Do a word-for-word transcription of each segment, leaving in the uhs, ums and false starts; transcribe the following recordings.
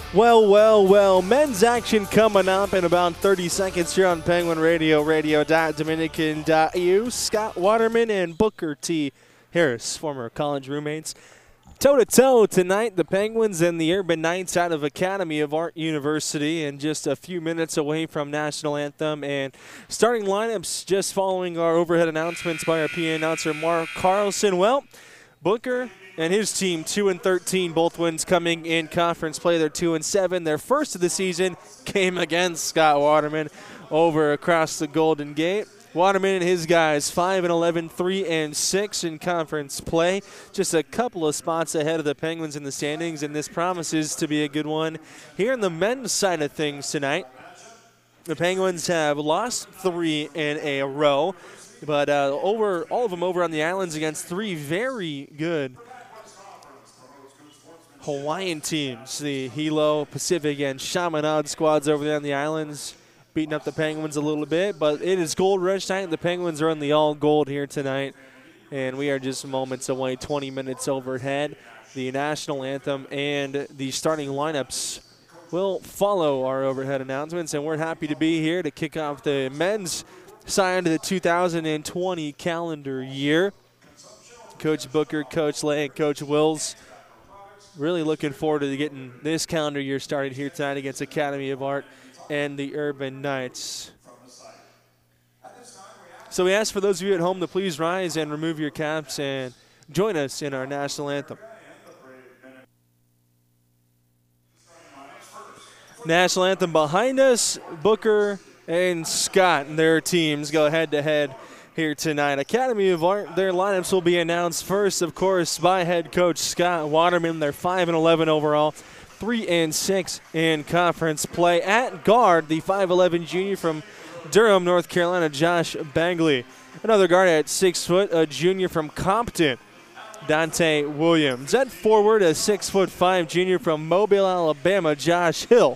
Well, well, well, men's action coming up in about thirty seconds here on Penguin Radio, radio dot dominican dot e u. Scott Waterman and Booker T. Harris, former college roommates. Toe-to-toe tonight, the Penguins and the Urban Knights out of Academy of Art University, and just a few minutes away from National Anthem. And starting lineups just following our overhead announcements by our P A announcer, Mark Carlson. Well, Booker and his team, two and thirteen, both wins coming in conference play. They're two and seven. Their first of the season came against Scott Waterman over across the Golden Gate. Waterman and his guys, five and eleven, three and six in conference play. Just a couple of spots ahead of the Penguins in the standings, and this promises to be a good one. Here on the men's side of things tonight, the Penguins have lost three in a row, but uh, over all of them over on the islands against three very good Hawaiian teams, the Hilo, Pacific, and Chaminade squads over there on the islands, beating up the Penguins a little bit. But it is Gold Rush night. The Penguins are in the all gold here tonight, and we are just moments away, twenty minutes overhead. The national anthem and the starting lineups will follow our overhead announcements, and we're happy to be here to kick off the men's side of the two thousand twenty calendar year. Coach Booker, Coach Lay, and Coach Wills really looking forward to getting this calendar year started here tonight against Academy of Art and the Urban Knights. So we ask for those of you at home to please rise and remove your caps and join us in our national anthem. National anthem behind us. Booker and Scott and their teams go head-to-head here tonight. Academy of Art, their lineups will be announced first, of course, by head coach Scott Waterman. They're five and eleven overall, three and six in conference play. At guard, the five eleven junior from Durham, North Carolina, Josh Bangley. Another guard at six foot, a junior from Compton, Dante Williams. At forward, a six foot five junior from Mobile, Alabama, Josh Hill.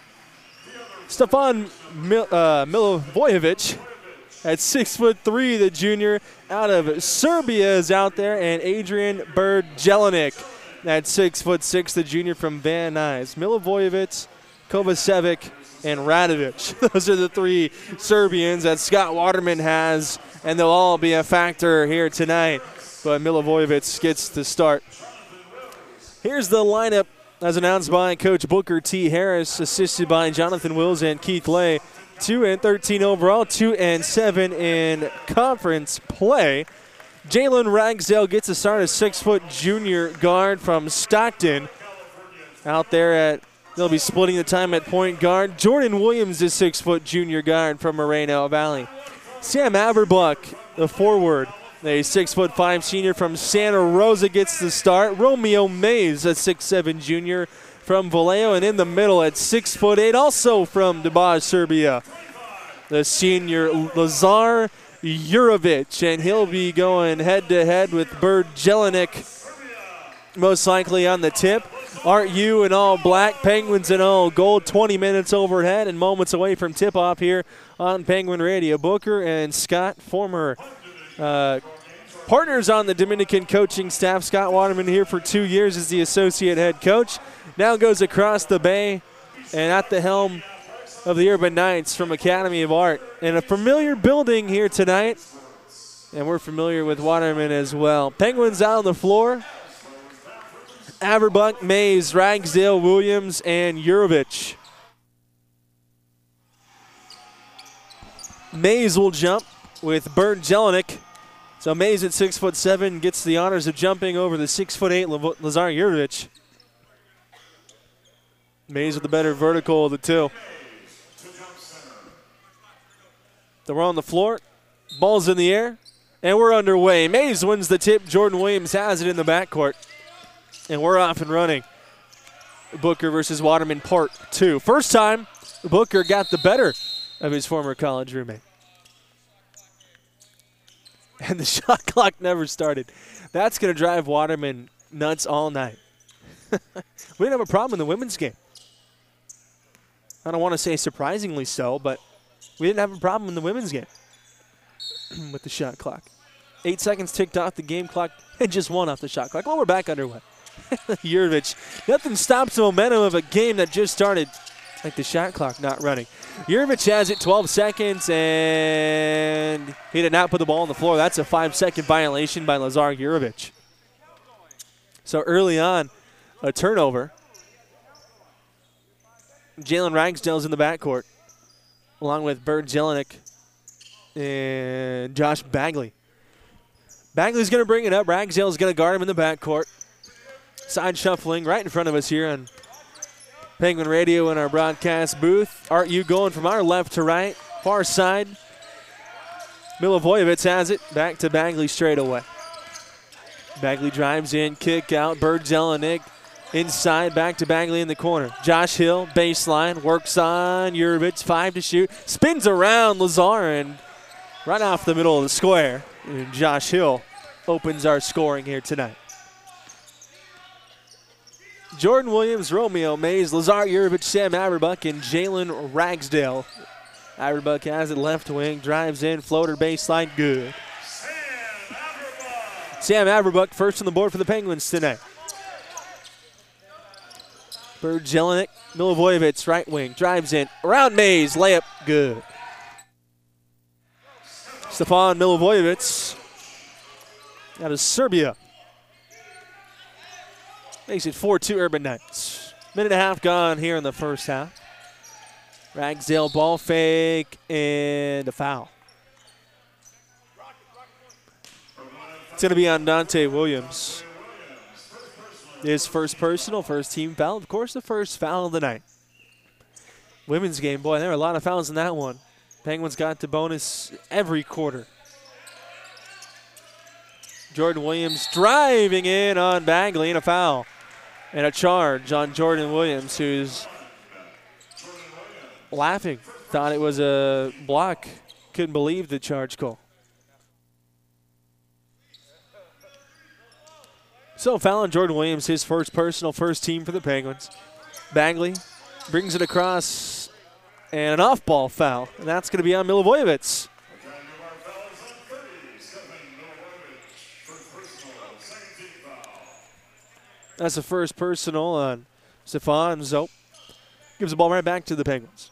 Stefan Mil- uh, Milivojevic. At six foot three, the junior out of Serbia is out there, and Adrian Bird-Jelinek. At six foot six, the junior from Van Nuys. Milivojevic, Kovacevic, and Radovic. Those are the three Serbians that Scott Waterman has, and they'll all be a factor here tonight. But Milivojevic gets the start. Here's the lineup as announced by Coach Booker T. Harris, assisted by Jonathan Wills and Keith Lay. two and thirteen overall, two and seven in conference play. Jalen Ragsdale gets a start as six-foot junior guard from Stockton. Out there at, they'll be splitting the time at point guard. Jordan Williams is six-foot junior guard from Moreno Valley. Sam Averbuck, the forward, a six-foot five senior from Santa Rosa, gets the start. Romeo Mays, a six seven junior from Vallejo, and in the middle at six foot eight, also from Debaj, Serbia, the senior Lazar Jurovic, and he'll be going head-to-head with Bird-Jelinek, most likely on the tip. Art U in all black, Penguins in all gold, twenty minutes overhead and moments away from tip-off here on Penguin Radio. Booker and Scott, former uh, partners on the Dominican coaching staff. Scott Waterman here for two years as the associate head coach. Now goes across the bay and at the helm of the Urban Knights from Academy of Art. In a familiar building here tonight, and we're familiar with Waterman as well. Penguins out on the floor. Averbuck, Mays, Ragsdale, Williams, and Jurovic. Mays will jump with Bird-Jelinek. So Mays at six foot seven gets the honors of jumping over the six foot eight Lazar Jurovic. Mays with the better vertical of the two. So we're on the floor. Ball's in the air. And we're underway. Mays wins the tip. Jordan Williams has it in the backcourt. And we're off and running. Booker versus Waterman part two. First time Booker got the better of his former college roommate. And the shot clock never started. That's going to drive Waterman nuts all night. We didn't have a problem in the women's game. I don't want to say surprisingly so, but we didn't have a problem in the women's game with the shot clock. Eight seconds ticked off the game clock and just one off the shot clock. Well, we're back underway. Yurevich, nothing stops the momentum of a game that just started, like the shot clock not running. Yurevich has it, twelve seconds, and he did not put the ball on the floor. That's a five-second violation by Lazar Yurevich. So early on, a turnover. Jalen Ragsdale's in the backcourt, along with Bird Jelinek and Josh Bagley. Bagley's going to bring it up. Ragsdale's going to guard him in the backcourt. Side shuffling right in front of us here on Penguin Radio in our broadcast booth. Art U going from our left to right, far side. Milivojevic has it, back to Bagley straight away. Bagley drives in, kick out. Bird Jelinek inside, back to Bagley in the corner. Josh Hill, baseline, works on Yurevich, five to shoot. Spins around Lazar and right off the middle of the square. And Josh Hill opens our scoring here tonight. Jordan Williams, Romeo Mays, Lazar Yurevich, Sam Averbuck, and Jalen Ragsdale. Averbuck has it left wing, drives in, floater baseline, good. Sam Averbuck first on the board for the Penguins tonight. Bird Jelinek, Milivojevic, right wing, drives in, around Mays, layup, good. Stefan Milivojevic out of Serbia. Makes it four two Urban Knights. Minute and a half gone here in the first half. Ragsdale ball fake and a foul. It's going to be on Dante Williams. His first personal, first team foul. Of course, the first foul of the night. Women's game, boy, there were a lot of fouls in that one. Penguins got the bonus every quarter. Jordan Williams driving in on Bagley and a foul. And a charge on Jordan Williams, who's laughing. Thought it was a block. Couldn't believe the charge call. So foul on Jordan Williams, his first personal, first team for the Penguins. Bagley brings it across, and an off-ball foul. And that's going to be on Milivojevic. That's the first personal on Stefan Zope. Gives the ball right back to the Penguins.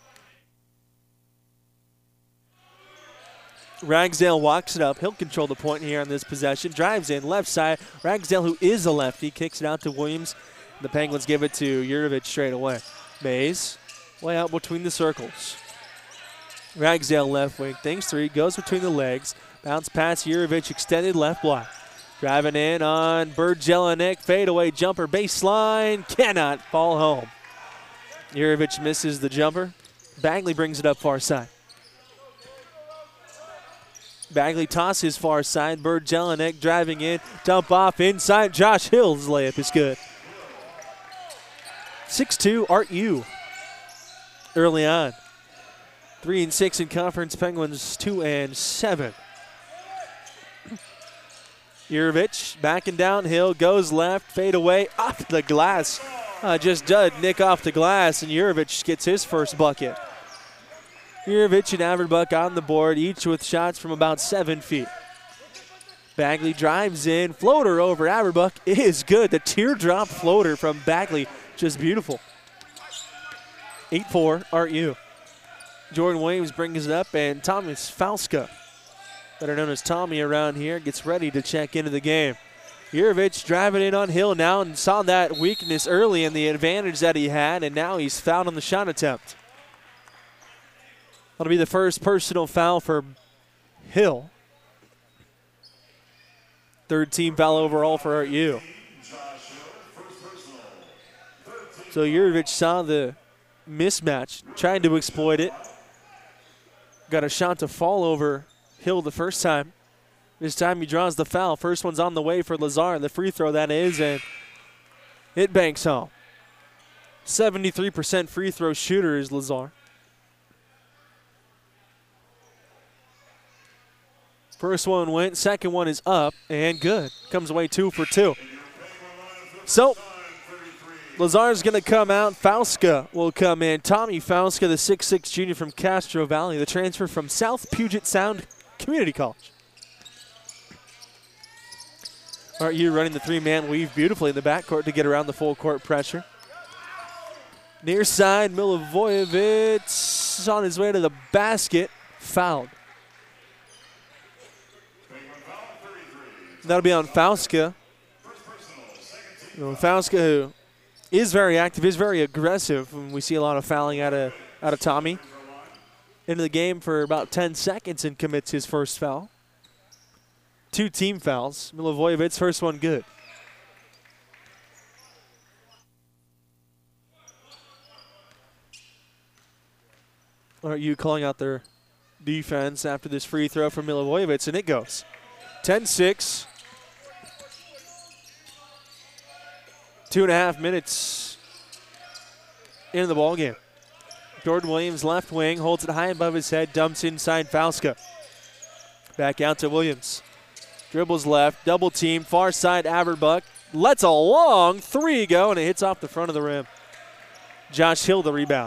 Ragsdale walks it up. He'll control the point here on this possession. Drives in, left side. Ragsdale, who is a lefty, kicks it out to Williams. The Penguins give it to Yurevich straight away. Mays, way out between the circles. Ragsdale left wing, thinks three, goes between the legs. Bounce pass, Yurevich extended left block. Driving in on Bird Jelinek, fadeaway jumper, baseline, cannot fall home. Yurevich misses the jumper. Bagley brings it up far side. Bagley tosses far side. Bird Jelinek driving in, dump off inside. Josh Hill's layup is good. six two, Art U. Early on. Three and six in conference. Penguins two and seven. Yurevich backing downhill, goes left, fade away, off the glass. Uh, just did nick off the glass, and Yurevich gets his first bucket. Yurevich and Averbuck on the board, each with shots from about seven feet. Bagley drives in, floater over Averbuck is good. The teardrop floater from Bagley, just beautiful. eight four, Art U. Jordan Williams brings it up, and Thomas Falska, better known as Tommy around here, gets ready to check into the game. Yurevich driving in on Hill now and saw that weakness early and the advantage that he had, and now he's fouled on the shot attempt. That'll be the first personal foul for Hill. Third team foul overall for Art U. So Yurevich saw the mismatch, tried to exploit it. Got a shot to fall over Hill the first time. This time he draws the foul. First one's on the way for Lazar, the free throw that is, and it banks home. seventy-three percent free throw shooter is Lazar. First one went, second one is up, and good. Comes away two for two. So, Lazar's going to come out. Falska will come in. Tommy Falska, the six six junior from Castro Valley, the transfer from South Puget Sound Community College. Aren't you running the three-man weave beautifully in the backcourt to get around the full court pressure? Near side, Milivojevic on his way to the basket, fouled. That'll be on Fauska. You know, Fauska, who is very active, is very aggressive. And we see a lot of fouling out of out of Tommy. Into the game for about ten seconds and commits his first foul. Two team fouls. Milivojevic's first one good. Are you calling out their defense after this free throw from Milivojevic, and it goes. ten six. Two and a half minutes into the ball game. Jordan Williams, left wing, holds it high above his head, dumps inside Fauska. Back out to Williams. Dribbles left, double team, far side Averbuck. Lets a long three go, and it hits off the front of the rim. Josh Hill the rebound.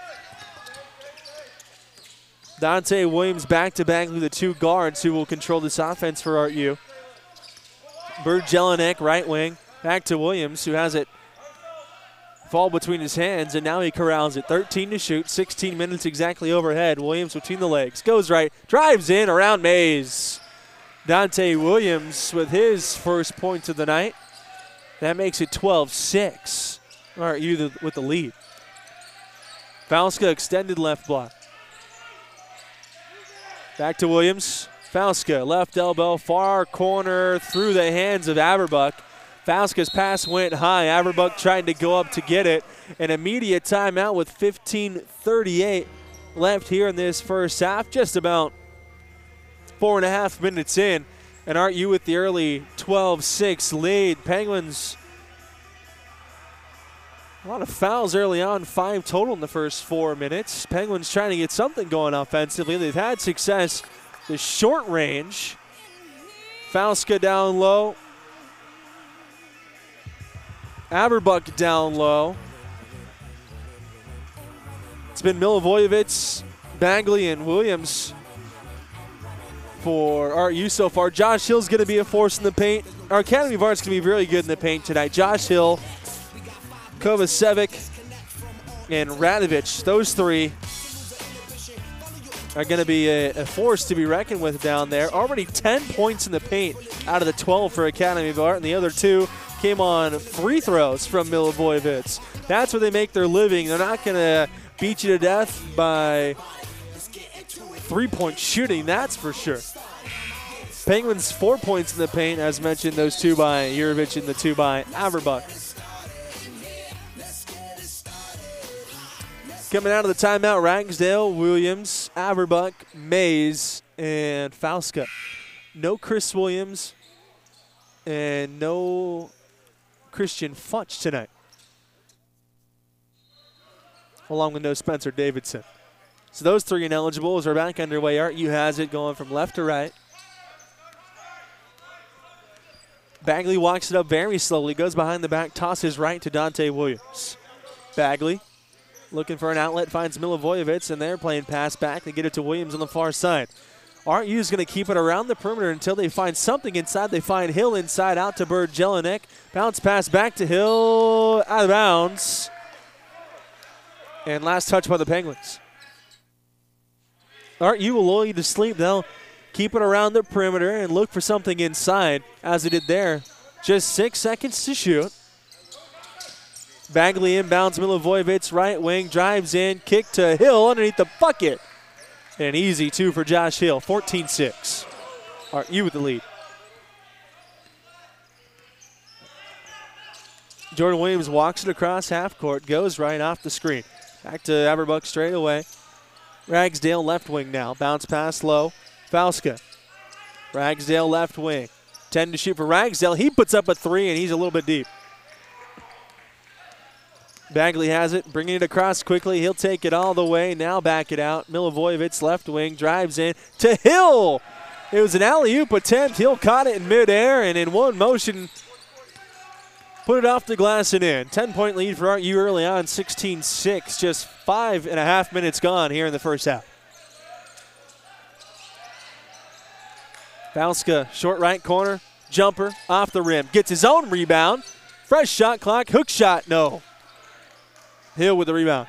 Dante Williams back to back with the two guards who will control this offense for R U. Bird Jelinek, right wing. Back to Williams, who has it fall between his hands, and now he corrals it. thirteen to shoot, sixteen minutes exactly overhead. Williams between the legs, goes right, drives in around Mays. Dante Williams with his first points of the night. That makes it twelve six. R U with the lead. Fauska extended left block. Back to Williams. Fauska, left elbow, far corner, through the hands of Averbuck. Fauska's pass went high. Averbuck tried to go up to get it. An immediate timeout with fifteen thirty-eight left here in this first half. Just about four and a half minutes in. And R U with the early twelve six lead. Penguins, a lot of fouls early on, five total in the first four minutes. Penguins trying to get something going offensively. They've had success the short range. Fauska down low. Averbuck down low. It's been Milivojevic, Bagley, and Williams for R U so far. Josh Hill's going to be a force in the paint. Our Academy of Art's going to be really good in the paint tonight. Josh Hill, Kovacevic, and Radovic, those three are going to be a, a force to be reckoned with down there. Already ten points in the paint out of the twelve for Academy of Art, and the other two came on free throws from Milivojevic. That's where they make their living. They're not going to beat you to death by three-point shooting, that's for sure. Penguins four points in the paint, as mentioned, those two by Jurovic and the two by Averbuck. Coming out of the timeout, Ragsdale, Williams, Averbuck, Mays, and Fauska. No Chris Williams and no Christian Futch tonight, along with no Spencer Davidson. So those three ineligibles are back underway. R U has it going from left to right. Bagley walks it up very slowly, goes behind the back, tosses right to Dante Williams. Bagley looking for an outlet, finds Milivojevic, and they're playing pass back. They get it to Williams on the far side. R U is going to keep it around the perimeter until they find something inside. They find Hill inside, out to Bird Jelinek. Bounce pass back to Hill, out of bounds. And last touch by the Penguins. R U will lull you to sleep. They'll keep it around the perimeter and look for something inside, as they did there. Just six seconds to shoot. Bagley inbounds, Milivojevic, right wing, drives in, kick to Hill underneath the bucket. An easy two for Josh Hill, fourteen six. R U with the lead. Jordan Williams walks it across half court, goes right off the screen. Back to Averbuck straight away. Ragsdale left wing now. Bounce pass low. Fauska. Ragsdale left wing. ten to shoot for Ragsdale. He puts up a three, and he's a little bit deep. Bagley has it, bringing it across quickly. He'll take it all the way, now back it out. Milivojevic left wing, drives in to Hill. It was an alley-oop attempt. Hill caught it in midair, and in one motion, put it off the glass and in. ten-point lead for R U early on, sixteen six. Just five and a half minutes gone here in the first half. Fauska, short right corner, Jumper off the rim. Gets his own rebound. Fresh shot clock. Hook shot. No. Hill with the rebound.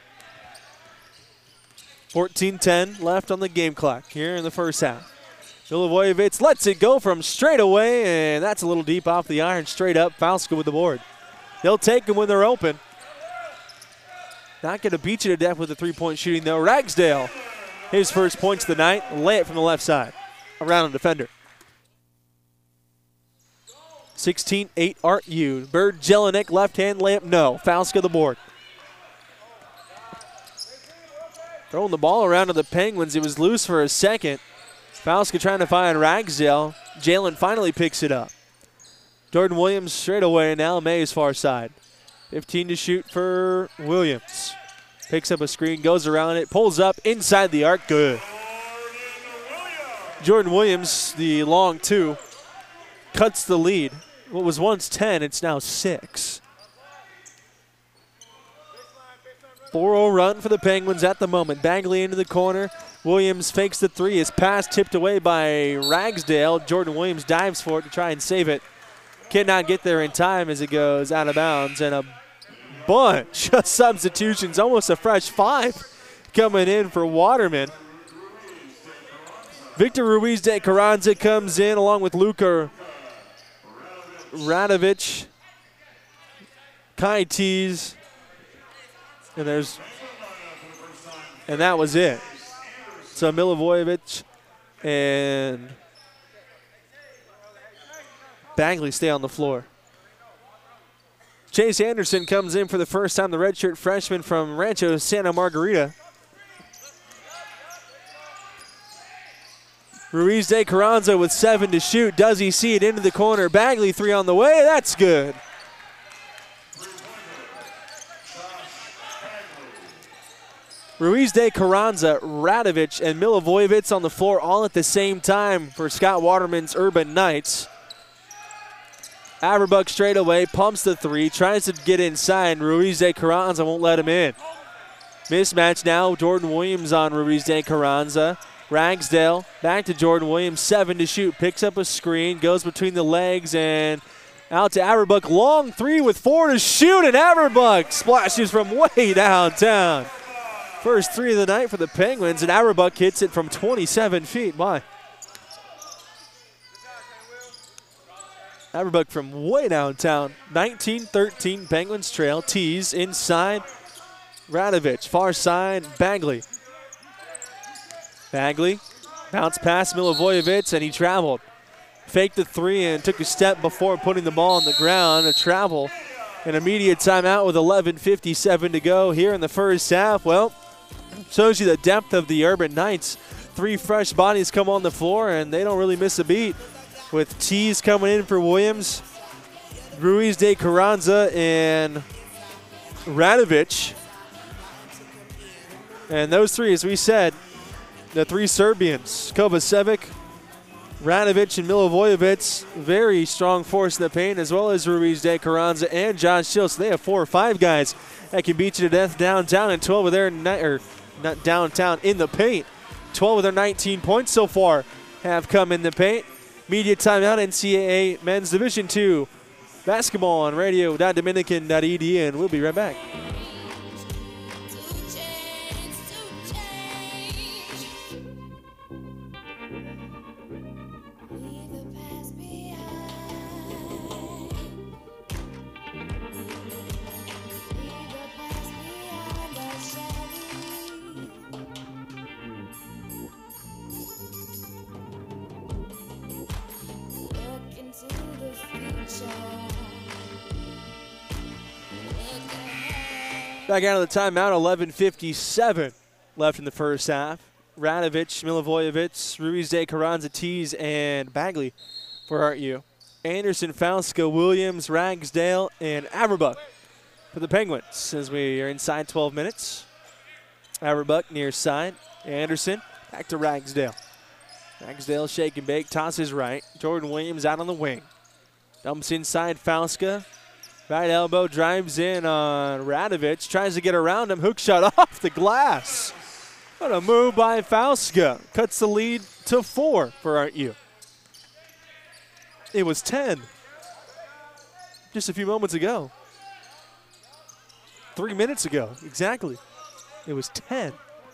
fourteen ten left on the game clock here in the first half. Milivojevic lets it go from straight away, and that's a little deep off the iron. Straight up, Falska with the board. They'll take them when they're open. Not going to beat you to death with the three-point shooting, though. Ragsdale, his first points of the night. Lay it from the left side. Around a defender. sixteen eight R U. Bird Jelinek, left-hand layup, no. Falska the board. Throwing the ball around to the Penguins. It was loose for a second. Falska trying to find Ragsdale. Jalen finally picks it up. Jordan Williams straight away, and now May's far side. fifteen to shoot for Williams. Picks up a screen, goes around it, pulls up inside the arc. Good. Jordan Williams, the long two, cuts the lead. What was once ten, it's now six. four oh run for the Penguins at the moment. Bagley into the corner. Williams fakes the three. His pass tipped away by Ragsdale. Jordan Williams dives for it to try and save it. Cannot get there in time as it goes out of bounds. And a bunch of substitutions, almost a fresh five coming in for Waterman. Victor Ruiz de Carranza comes in along with Luka Radovic, Kai Tees, and there's, and that was it. So Milivojevic and Bagley stay on the floor. Chase Anderson comes in for the first time, the redshirt freshman from Rancho Santa Margarita. Ruiz de Carranza with seven to shoot. Does he see it into the corner? Bagley three on the way. That's good. Ruiz de Carranza, Radovic, and Milivojevic on the floor all at the same time for Scott Waterman's Urban Knights. Averbuck straight away, pumps the three, tries to get inside. Ruiz de Carranza won't let him in. Mismatch now, Jordan Williams on Ruiz de Carranza. Ragsdale back to Jordan Williams, seven to shoot, picks up a screen, goes between the legs and out to Averbuck. Long three with four to shoot, and Averbuck splashes from way downtown. First three of the night for the Penguins, and Averbuck hits it from twenty-seven feet. Why? Averbuck from way downtown. nineteen thirteen Penguins trail. Tees inside. Radovic, far side, Bagley. Bagley, bounce past Milivojevic, and he traveled. Faked the three and took a step before putting the ball on the ground. A travel. An immediate timeout with eleven fifty-seven to go here in the first half. Well, shows you the depth of the Urban Knights. Three fresh bodies come on the floor, and they don't really miss a beat. With Tees coming in for Williams, Ruiz de Carranza, and Radovic. And those three, as we said, the three Serbians, Kovacevic, Radovic, and Milivojevic, very strong force in the paint, as well as Ruiz de Carranza and John Shields. So they have four or five guys that can beat you to death downtown, and twelve of their, or not downtown, in the paint. twelve of their nineteen points so far have come in the paint. Media timeout, N C double A Men's Division two basketball on radio dot dominican dot e d, and we'll be right back. Back out of the timeout, eleven fifty-seven left in the first half. Radovic, Milivojevic, Ruiz de Carranza, Tees, and Bagley for R U. Anderson, Falska, Williams, Ragsdale, and Averbuck for the Penguins as we are inside twelve minutes. Averbuck near side. Anderson back to Ragsdale. Ragsdale shake and bake, tosses right. Jordan Williams out on the wing. Dumps inside Falska. Right elbow, drives in on Radovic, tries to get around him, hook shot off the glass. What a move by Falska. Cuts the lead to four for R U. It was ten just a few moments ago. Three minutes ago, exactly. It was ten.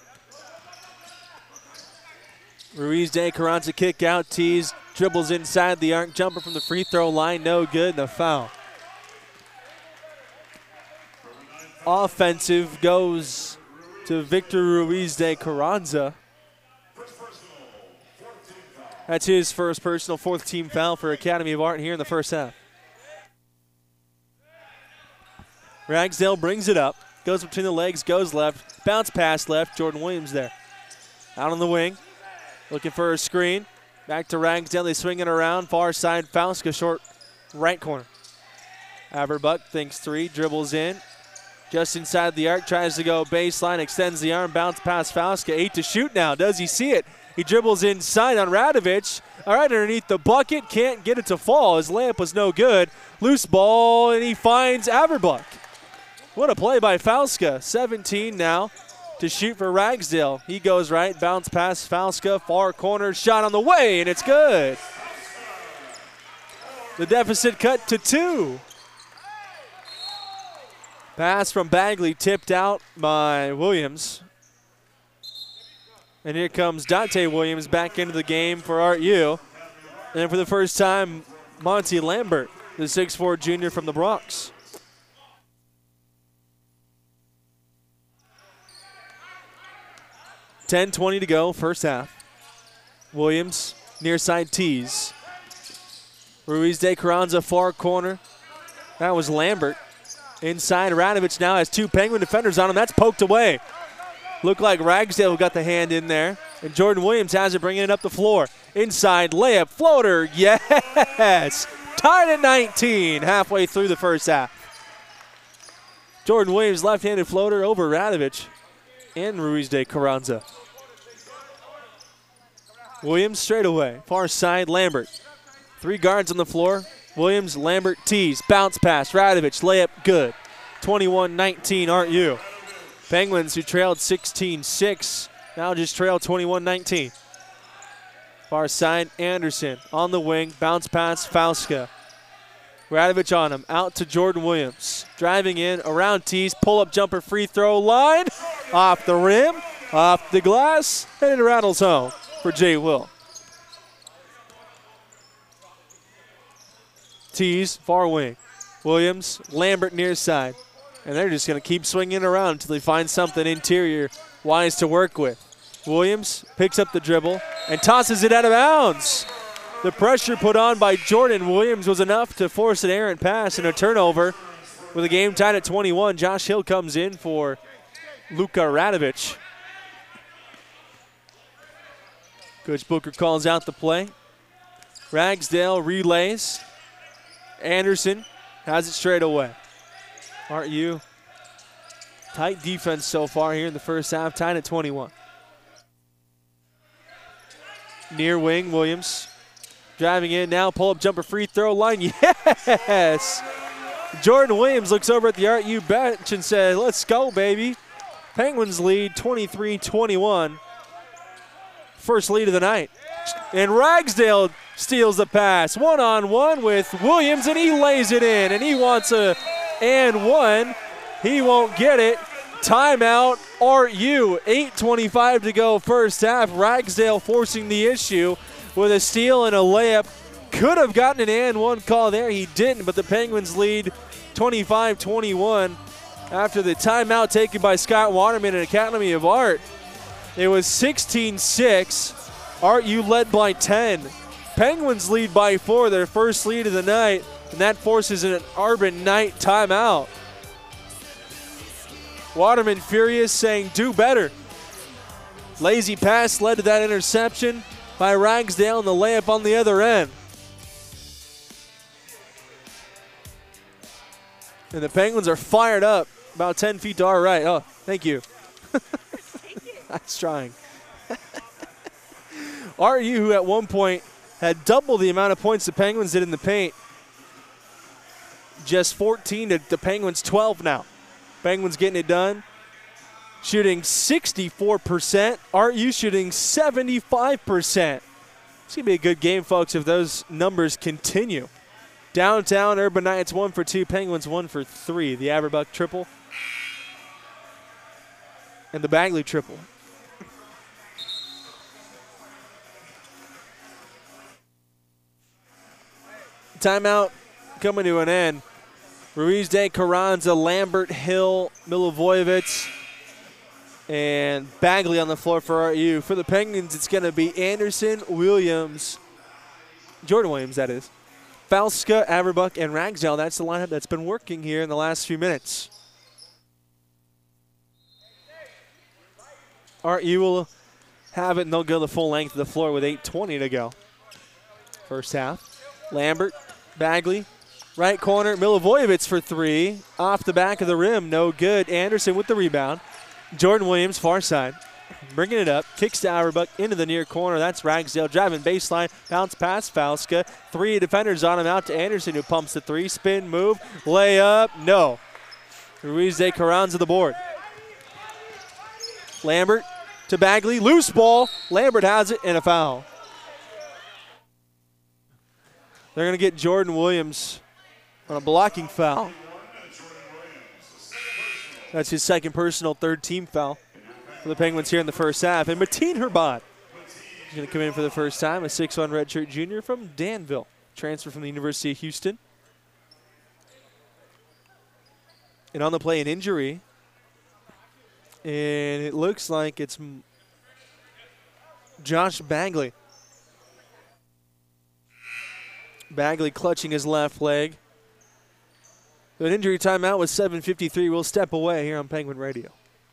Ruiz de Carranza kick out, tees, dribbles inside the arc, jumper from the free throw line, no good, and a foul. Offensive goes to Victor Ruiz de Carranza. That's his first personal fourth team foul for Academy of Art here in the first half. Ragsdale brings it up, goes between the legs, goes left, bounce pass left, Jordan Williams there. Out on the wing, looking for a screen. Back to Ragsdale, they swing it around, far side, Fauska short right corner. Averbuck thinks three, dribbles in. Just inside the arc, tries to go baseline, extends the arm, bounce past Fauska, eight to shoot now. Does he see it? He dribbles inside on Radovic. All right, underneath the bucket, can't get it to fall. His layup was no good. Loose ball, and he finds Averbuck. What a play by Fauska. seventeen now to shoot for Ragsdale. He goes right, bounce past Fauska, far corner, shot on the way, and it's good. The deficit cut to two. Pass from Bagley tipped out by Williams. And here comes Dante Williams back into the game for Art U. And for the first time, Monty Lambert, the six four junior from the Bronx. ten twenty to go, first half. Williams, near side tees. Ruiz de Carranza, far corner. That was Lambert. Inside, Radovic now has two Penguin defenders on him. That's poked away. Looked like Ragsdale got the hand in there. And Jordan Williams has it, bringing it up the floor. Inside, layup, floater, yes! Tied at nineteen, halfway through the first half. Jordan Williams, left-handed floater over Radovic and Ruiz de Carranza. Williams straight away, far side, Lambert. Three guards on the floor. Williams, Lambert, tees, bounce pass, Radovic, layup, good. twenty-one nineteen, Art U. Penguins, who trailed sixteen six, now just trail twenty-one nineteen. Far side, Anderson on the wing, bounce pass, Fauska. Radovic on him, out to Jordan Williams. Driving in, around tees, pull-up jumper, free throw line. Off the rim, off the glass, and it rattles home for Jay Will. Tees, far wing. Williams, Lambert near side. And they're just going to keep swinging around until they find something interior-wise to work with. Williams picks up the dribble and tosses it out of bounds. The pressure put on by Jordan Williams was enough to force an errant pass and a turnover. With the game tied at twenty-one, Josh Hill comes in for Luka Radovic. Coach Booker calls out the play. Ragsdale relays. Anderson has it straight away. Art U, tight defense so far here in the first half, tied at twenty-one. Near wing, Williams. Driving in now, pull-up jumper, free throw line, yes! Jordan Williams looks over at the Art U bench and says, let's go, baby. Penguins lead twenty-three twenty-one. First lead of the night. And Ragsdale steals the pass. One-on-one with Williams, and he lays it in, and he wants a and one. He won't get it. Timeout, Art U. eight twenty-five to go first half. Ragsdale forcing the issue with a steal and a layup. Could have gotten an and one call there. He didn't, but the Penguins lead twenty-five twenty-one after the timeout taken by Scott Waterman and Academy of Art. It was sixteen six. Art U led by ten. Penguins lead by four, their first lead of the night, and that forces an Arbin Knight timeout. Waterman furious, saying, do better. Lazy pass led to that interception by Ragsdale, and the layup on the other end. And the Penguins are fired up, about ten feet to our right. Oh, thank you. That's trying. Art U, who at one point had double the amount of points the Penguins did in the paint, just fourteen to the Penguins twelve now. Penguins getting it done. Shooting sixty-four percent. Art U shooting seventy-five percent. It's going to be a good game, folks, if those numbers continue. Downtown Urban Knights one for two, Penguins one for three. The Averbuck triple and the Bagley triple. Timeout coming to an end. Ruiz de Carranza, Lambert, Hill, Milivojevic, and Bagley on the floor for R U. For the Penguins, it's going to be Anderson, Williams, Jordan Williams, that is, Falska, Averbuck, and Ragsdale. That's the lineup that's been working here in the last few minutes. R U will have it, and they'll go the full length of the floor with eight twenty to go. First half. Lambert, Bagley, right corner, Milivojevic for three. Off the back of the rim, no good. Anderson with the rebound. Jordan Williams, far side, bringing it up. Kicks to Averbuck into the near corner. That's Ragsdale driving baseline. Bounce pass, Falska. Three defenders on him, out to Anderson, who pumps the three. Spin move, layup, no. Ruiz de Carranza the board. Lambert to Bagley, loose ball. Lambert has it, and a foul. They're going to get Jordan Williams on a blocking foul. That's his second personal, third team foul for the Penguins here in the first half. And Mateen Herbad is going to come in for the first time, a six one redshirt junior from Danville, transfer from the University of Houston. And on the play, an injury. And it looks like it's Josh Bagley. Bagley clutching his left leg. An injury timeout with seven fifty-three. We'll step away here on Penguin Radio.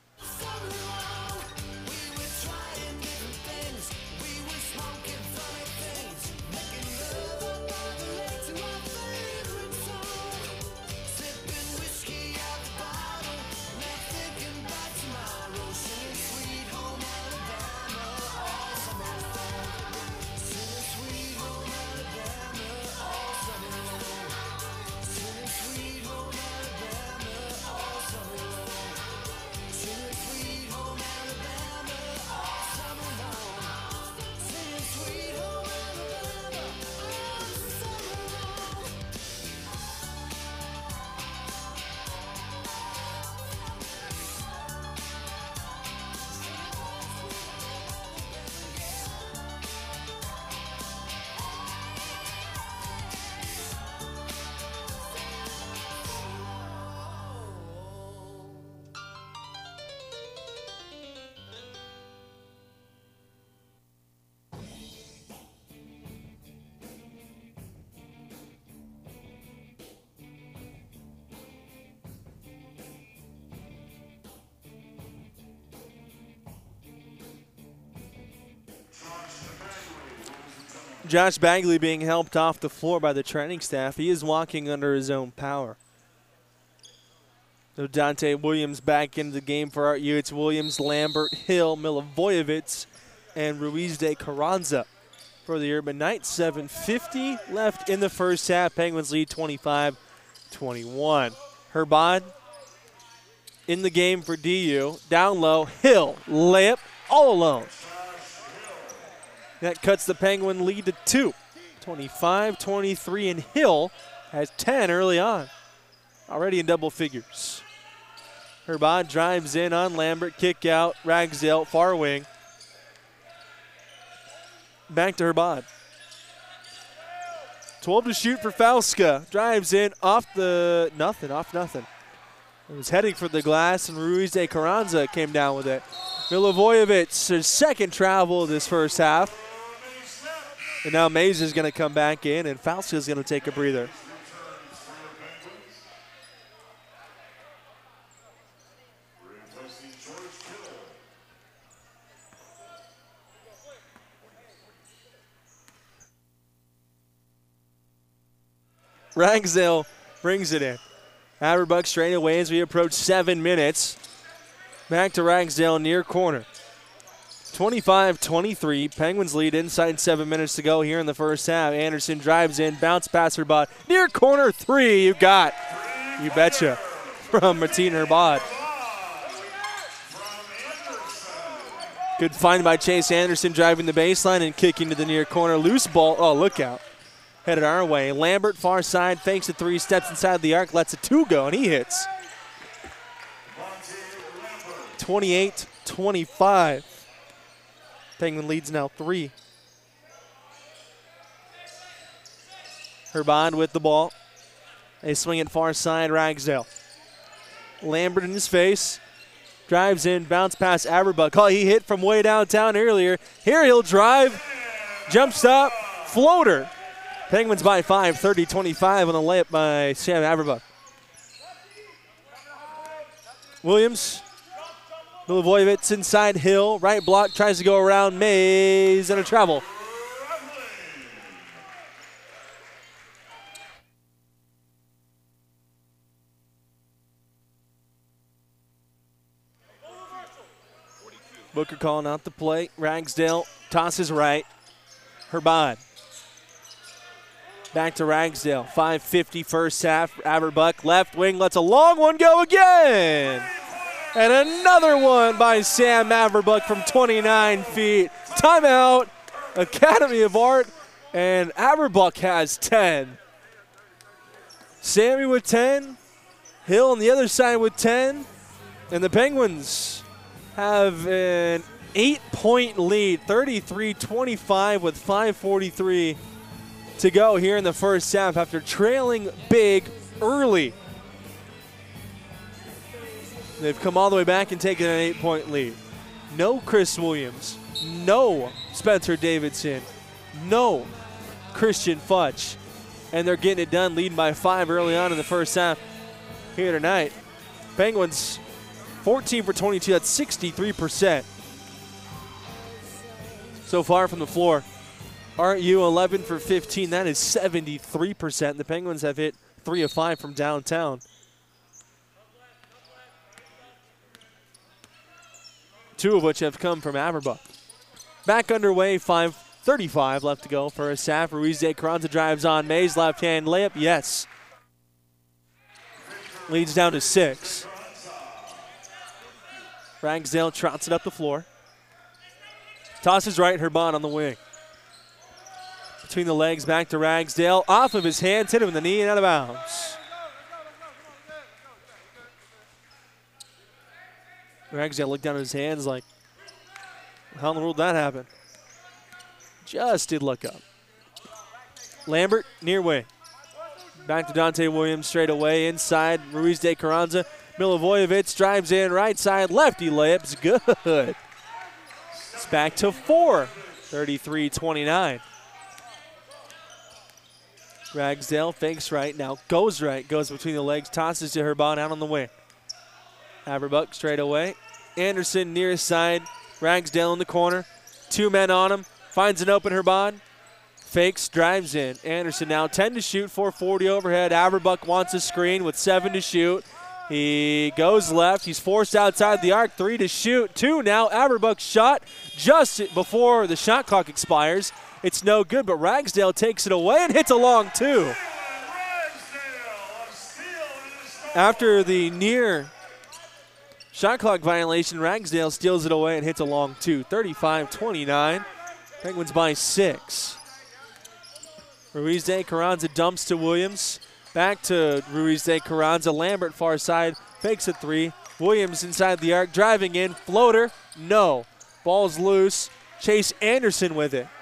Josh Bagley being helped off the floor by the training staff. He is walking under his own power. So Dante Williams back into the game for R U. It's Williams, Lambert, Hill, Milivojevic, and Ruiz de Carranza for the Urban Knights. seven fifty left in the first half. Penguins lead twenty-five twenty-one. Herbad in the game for D U. Down low, Hill, layup, all alone. That cuts the Penguin lead to two. twenty-five twenty-three, and Hill has ten early on. Already in double figures. Herbad drives in on Lambert, kick out, Ragsdale, far wing. Back to Herbad. twelve to shoot for Falska. Drives in off the, nothing, off nothing. It was heading for the glass, and Ruiz de Carranza came down with it. Milivojevic, his second travel this first half. And now Mays is going to come back in, and Falska is going to take a breather. Ragsdale brings it in. Averbuck straight away as we approach seven minutes. Back to Ragsdale near corner. twenty-five twenty-three. Penguins lead inside seven minutes to go here in the first half. Anderson drives in, bounce pass Herbad. Near corner three, you got. You betcha. From Mateen Herbad. Good find by Chase Anderson driving the baseline and kicking to the near corner. Loose ball. Oh, look out. Headed our way. Lambert, far side, fakes a three, steps inside the arc, lets a two go, and he hits. twenty-eight twenty-five. Penguin leads now three. Herbond with the ball. They swing it far side, Ragsdale. Lambert in his face. Drives in, bounce pass Averbuck. Oh, he hit from way downtown earlier. Here he'll drive. Jump stop. Floater. Penguins by five, thirty twenty-five on a layup by Sam Averbuck. Williams. Milivojevic inside Hill. Right block, tries to go around Mays and a travel. Booker calling out the play. Ragsdale tosses right. Herbond. Back to Ragsdale. five fifty first half. Averbuck left wing lets a long one go again. And another one by Sam Averbuck from twenty-nine feet. Timeout. Academy of Art. And Averbuck has ten. Sammy with ten. Hill on the other side with ten. And the Penguins have an eight-point lead, thirty-three twenty-five with five forty-three to go here in the first half after trailing big early. They've come all the way back and taken an eight-point lead. No Chris Williams, no Spencer Davidson, no Christian Futch, and they're getting it done, leading by five early on in the first half here tonight. Penguins fourteen for twenty-two, that's sixty-three percent so far from the floor. Aren't you eleven for fifteen? That is seventy-three percent. The Penguins have hit three of five from downtown. Two of which have come from Averbuck. Back underway, five thirty-five left to go. First half, Ruiz de Carranza drives on Mays, left-hand layup, yes. Leads down to six. Ragsdale trots it up the floor. Tosses right, Herbond on the wing. Between the legs, back to Ragsdale. Off of his hands, hit him in the knee and out of bounds. Ragsdale looked down at his hands like, how in the world did that happen? Just did look up. Lambert, near way. Back to Dante Williams straight away. Inside, Ruiz de Carranza. Milivojevic drives in, right side, lefty layup's good. It's back to four, thirty-three twenty-nine. Ragsdale fakes right, now goes right, goes between the legs, tosses to Herbond out on the wing. Averbuck straight away. Anderson near side, Ragsdale in the corner. Two men on him, finds an open Herbond. Fakes, drives in. Anderson now ten to shoot, four forty overhead. Averbuck wants a screen with seven to shoot. He goes left. He's forced outside the arc. Three to shoot. Two now. Averbuck's shot just before the shot clock expires. It's no good, but Ragsdale takes it away and hits a long two. After the near shot clock violation, Ragsdale steals it away and hits a long two. thirty-five twenty-nine. Penguins by six. Ruiz de Carranza dumps to Williams. Back to Ruiz de Carranza. Lambert far side. Fakes a three. Williams inside the arc. Driving in. Floater. No. Ball's loose. Chase Anderson with it.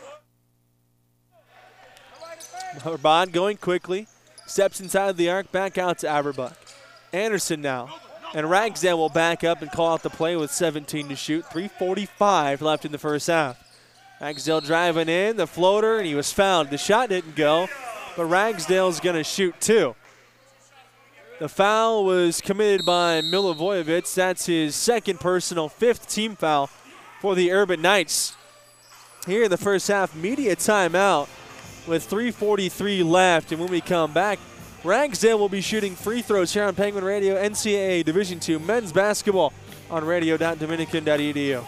Herbond going quickly. Steps inside the arc. Back out to Averbuck. Anderson now. And Ragsdale will back up and call out the play with seventeen to shoot. three forty-five left in the first half. Ragsdale driving in. The floater. And he was fouled. The shot didn't go. But Ragsdale's going to shoot two. The foul was committed by Milivojevic. That's his second personal, fifth team foul for the Urban Knights. Here in the first half, media timeout with three forty-three left. And when we come back, Ragsdale will be shooting free throws here on Penguin Radio, N C double A Division two men's basketball on radio dot dominican dot e d u.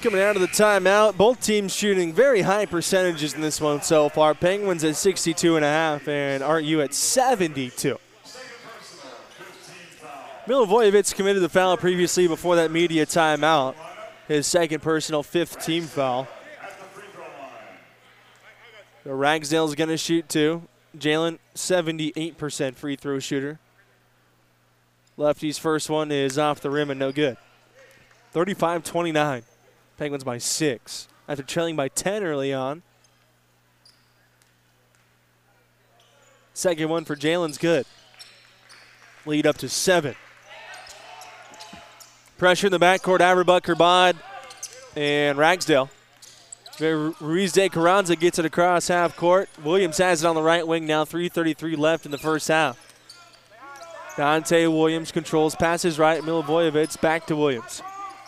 Coming out of the timeout, both teams shooting very high percentages in this one so far. Penguins at sixty-two and a half and R U at seventy-two. Milivojevic committed the foul previously before that media timeout. His second personal, fifth team foul. So Ragsdale's going to shoot two. Jalen, seventy-eight percent free throw shooter. Lefty's first one is off the rim and no good. thirty-five twenty-nine. Penguins by six after trailing by ten early on. Second one for Jalen's good. Lead up to seven. Pressure in the backcourt, Averbach, Kerbad, and Ragsdale. Ruiz de Carranza gets it across half court. Williams has it on the right wing now, three thirty-three left in the first half. Dante Williams controls, passes right, Milivojevic back to Williams.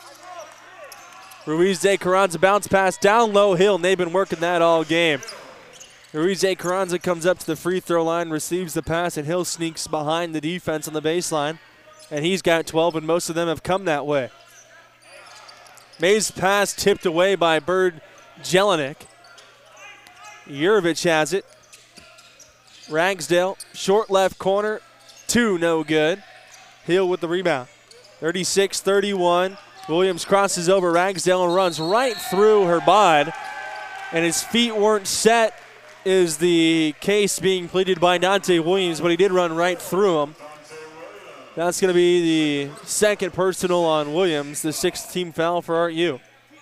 Ruiz de Carranza bounce pass down low Hill, and they've been working that all game. Ruiz de Carranza comes up to the free throw line, receives the pass, and Hill sneaks behind the defense on the baseline. And he's got twelve, and most of them have come that way. Mays' pass tipped away by Bird Jelinek. Jurevich has it. Ragsdale, short left corner, two, no good. Hill with the rebound. thirty-six thirty-one. Williams crosses over Ragsdale and runs right through her bod. And his feet weren't set is the case being pleaded by Dante Williams, but he did run right through him. That's going to be the second personal on Williams, the sixth team foul for R U.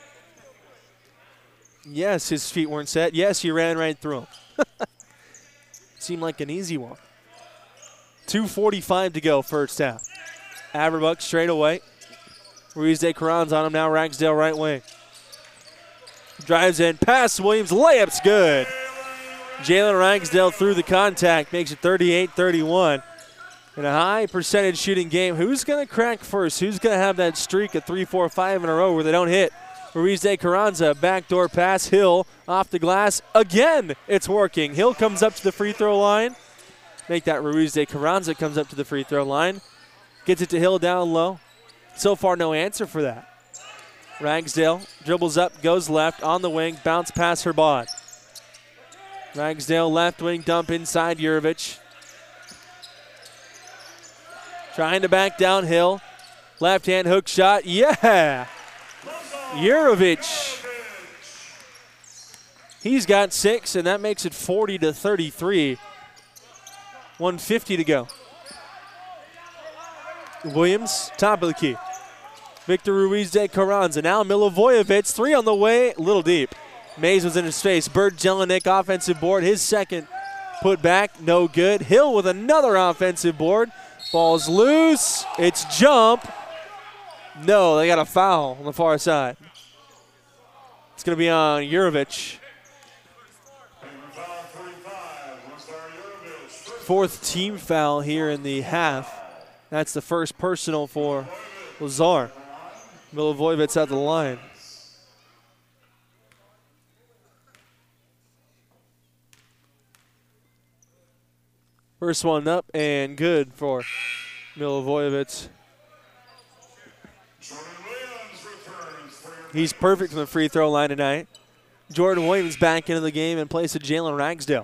Yes, his feet weren't set. Yes, he ran right through him. Seemed like an easy one. two forty-five to go first half. Averbach straight away. Ruiz de Carranza on him now, Ragsdale right wing. Drives in, pass Williams, layup's good. Jalen Ragsdale through the contact, makes it thirty-eight thirty-one. In a high percentage shooting game, who's going to crack first? Who's going to have that streak of three, four, five in a row where they don't hit? Ruiz de Carranza, backdoor pass, Hill off the glass. Again, it's working. Hill comes up to the free throw line. Make that Ruiz de Carranza comes up to the free throw line. Gets it to Hill down low. So far, no answer for that. Ragsdale dribbles up, goes left, on the wing, bounce past Herbad. Ragsdale left wing dump inside Jurevich. Trying to back downhill. Left hand hook shot. Yeah! Jurevich. He's got six, and that makes it forty to thirty-three. one fifty to go. Williams, top of the key. Victor Ruiz de Carranza. Now Milivojevic, three on the way, a little deep. Mays was in his face. Bird Jelinek, offensive board. His second put back, no good. Hill with another offensive board. Ball's loose. It's jump. No, they got a foul on the far side. It's going to be on Jurevich. Fourth team foul here in the half. That's the first personal for Lazar. Milivojevic's at the line. First one up and good for Milivojevic. He's perfect from the free throw line tonight. Jordan Williams back into the game in place of Jalen Ragsdale.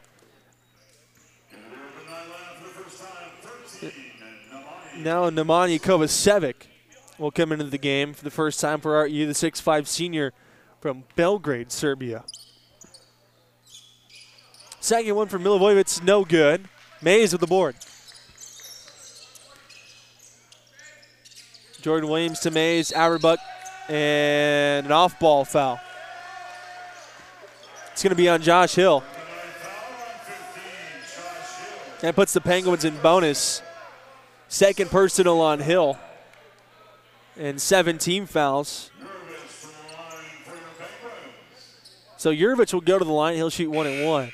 Now Nemanja Kovacevic will come into the game for the first time for R U, the six five senior from Belgrade, Serbia. Second one for Milivojevic, no good. Mays with the board. Jordan Williams to Mays, Auerbach, and an off-ball foul. It's going to be on Josh Hill. That puts the Penguins in bonus. Second personal on Hill. And seven team fouls. So Jurevich will go to the line. He'll shoot one and one.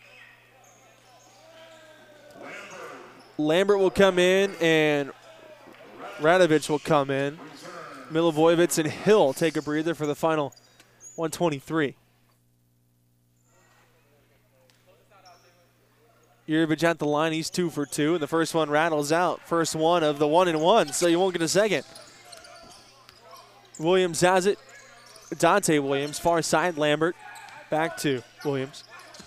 Lambert will come in, and Radovic will come in. Milivojevic and Hill take a breather for the final one twenty-three. Jurevich at the line. He's two for two, and the first one rattles out. First one of the one and one, so you won't get a second. Williams has it. Dante Williams. Far side, Lambert. Back to Williams.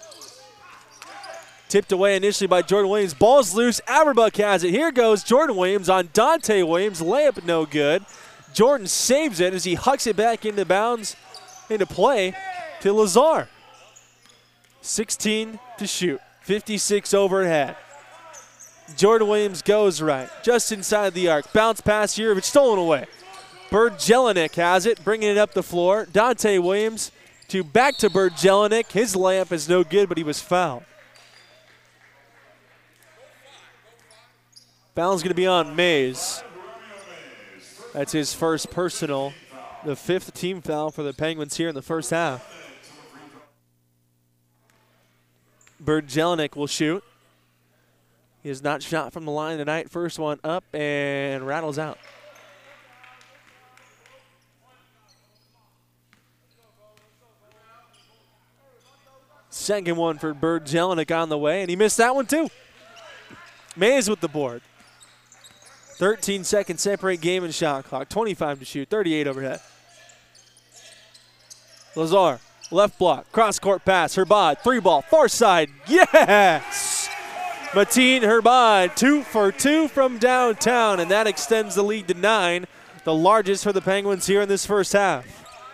Tipped away initially by Jordan Williams. Ball's loose. Averbuck has it. Here goes Jordan Williams on Dante Williams. Layup no good. Jordan saves it as he hucks it back into bounds, into play to Lazar. sixteen to shoot. fifty-six overhead. Jordan Williams goes right. Just inside the arc. Bounce pass Jurovic. Stolen away. Bird Jelinek has it. Bringing it up the floor. Dante Williams to back to Bird Jelinek. His layup is no good, but he was fouled. Foul's going to be on Mays. That's his first personal. The fifth team foul for the Penguins here in the first half. Bird Jelinek will shoot. He has not shot from the line tonight. First one up and rattles out. Second one for Bird Jelinek on the way, and he missed that one too. Mays with the board. thirteen seconds separate game and shot clock. twenty-five to shoot, thirty-eight overhead. Lazar, left block, cross-court pass, Herbad, three ball, far side, yes! Mateen Herbad, two for two from downtown, and that extends the lead to nine, the largest for the Penguins here in this first half.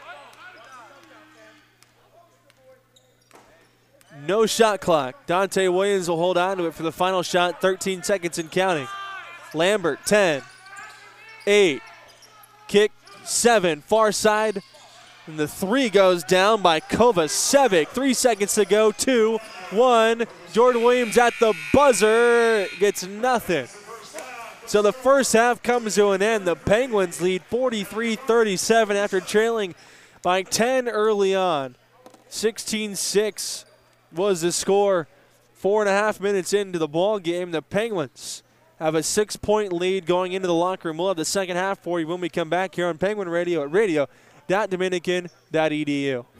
No shot clock. Dante Williams will hold on to it for the final shot, thirteen seconds and counting. Lambert, ten, eight, kick, seven, far side, and the three goes down by Kovacevic. Three seconds to go, two, one. Jordan Williams at the buzzer, gets nothing. So the first half comes to an end. The Penguins lead forty-three thirty-seven after trailing by ten early on. sixteen six was the score. Four and a half minutes into the ball game, the Penguins have a six-point lead going into the locker room. We'll have the second half for you when we come back here on Penguin Radio at radio dot dominican dot e d u.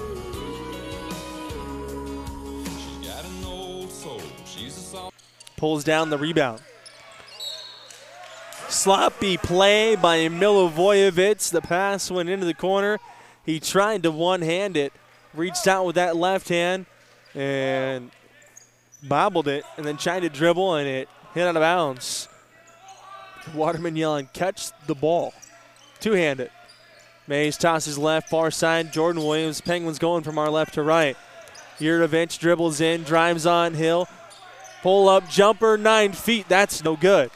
Pulls down the rebound. Sloppy play by Milivojevic. The pass went into the corner. He tried to one-hand it, reached out with that left hand, and bobbled it, and then tried to dribble, and it hit out of bounds. Waterman yelling, catch the ball. Two-handed. Mays tosses left, far side. Jordan Williams. Penguins going from our left to right. Jurovic dribbles in, drives on Hill. Pull up jumper, nine feet. That's no good.